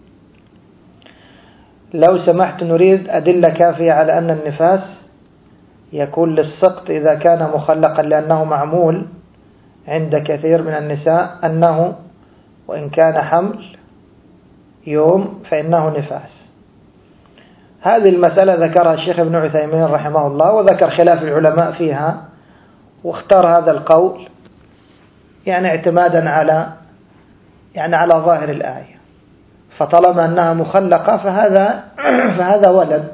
لو سمحت نريد أدلة كافية على أن النفاس يكون للسقط إذا كان مخلقا، لأنه معمول عند كثير من النساء أنه وإن كان حمل يوم فإنه نفاس. هذه المسألة ذكرها الشيخ ابن عثيمين رحمه الله، وذكر خلاف العلماء فيها، واختار هذا القول يعني اعتمادا على ظاهر الآية. فطالما أنها مخلقة فهذا ولد،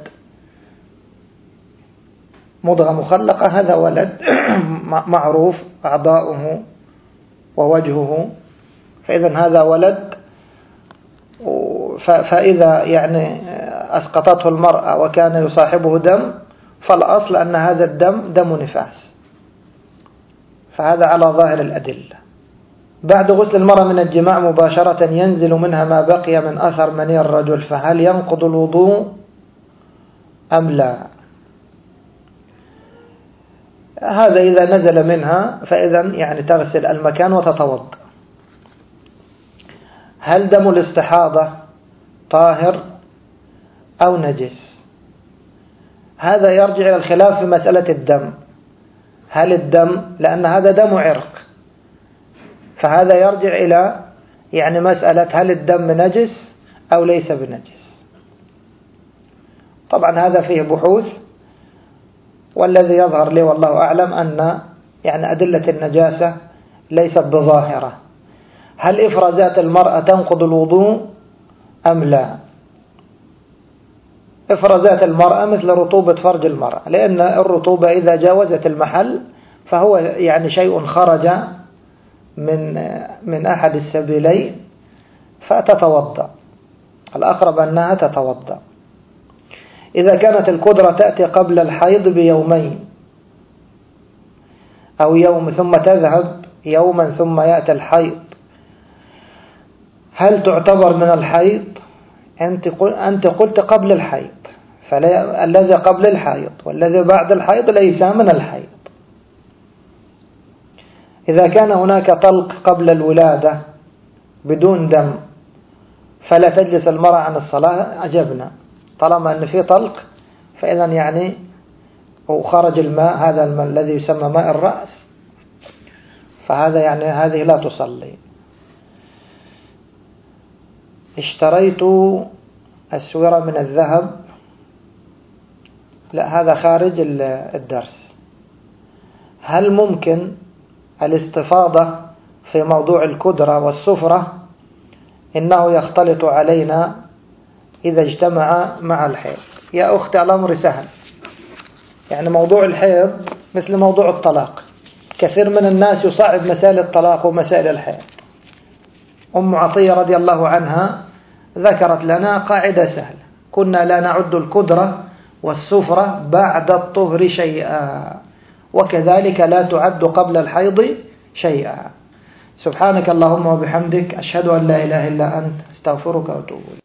مضغة مخلقة، هذا ولد معروف أعضاؤه ووجهه، فإذا هذا ولد. فإذا يعني أسقطته المرأة وكان يصاحبه دم فالأصل أن هذا الدم دم نفاس، فهذا على ظاهر الأدلة. بعد غسل المرأة من الجماع مباشرة ينزل منها ما بقي من أثر مني الرجل، فهل ينقض الوضوء أم لا؟ هذا إذا نزل منها فإذا يعني تغسل المكان وتتوضأ. هل دم الاستحاضة طاهر أو نجس؟ هذا يرجع إلى الخلاف في مسألة الدم. هل الدم، لأن هذا دم عرق، فهذا يرجع إلى يعني مسألة هل الدم نجس أو ليس بنجس. طبعا هذا فيه بحوث، والذي يظهر لي والله أعلم أن يعني أدلة النجاسة ليست بظاهرة. هل إفرازات المرأة تنقض الوضوء أم لا؟ إفرازات المرأة مثل رطوبة فرج المرأة، لأن الرطوبة إذا جاوزت المحل فهو يعني شيء خرج من أحد السبيلين فتتوضأ، الأقرب أنها تتوضأ. إذا كانت القدرة تأتي قبل الحيض بيومين أو يوم ثم تذهب يوما ثم يأتي الحيض، هل تعتبر من الحيض؟ أنت قلت قبل الحيض، فالذي قبل الحيض والذي بعد الحيض ليس من الحيض. إذا كان هناك طلق قبل الولادة بدون دم فلا تجلس المرأة عن الصلاة، أجبنا. طالما أن في طلق فإذا يعني وخرج الماء، هذا الماء الذي يسمى ماء الرأس، فهذا يعني هذه لا تصلي. اشتريت أسورة من الذهب، لا هذا خارج الدرس. هل ممكن الاستفاضة في موضوع الكدرة والسفرة؟ إنه يختلط علينا إذا اجتمع مع الحيض. يا أختي الأمر سهل، يعني موضوع الحيض مثل موضوع الطلاق، كثير من الناس يصعب مسائل الطلاق ومسائل الحيض. أم عطية رضي الله عنها ذكرت لنا قاعدة سهلة: كنا لا نعد الكدرة والسفرة بعد الطهر شيئا، وكذلك لا تعد قبل الحيض شيئا. سبحانك اللهم وبحمدك، أشهد أن لا إله إلا أنت، استغفرك وأتوب إليك.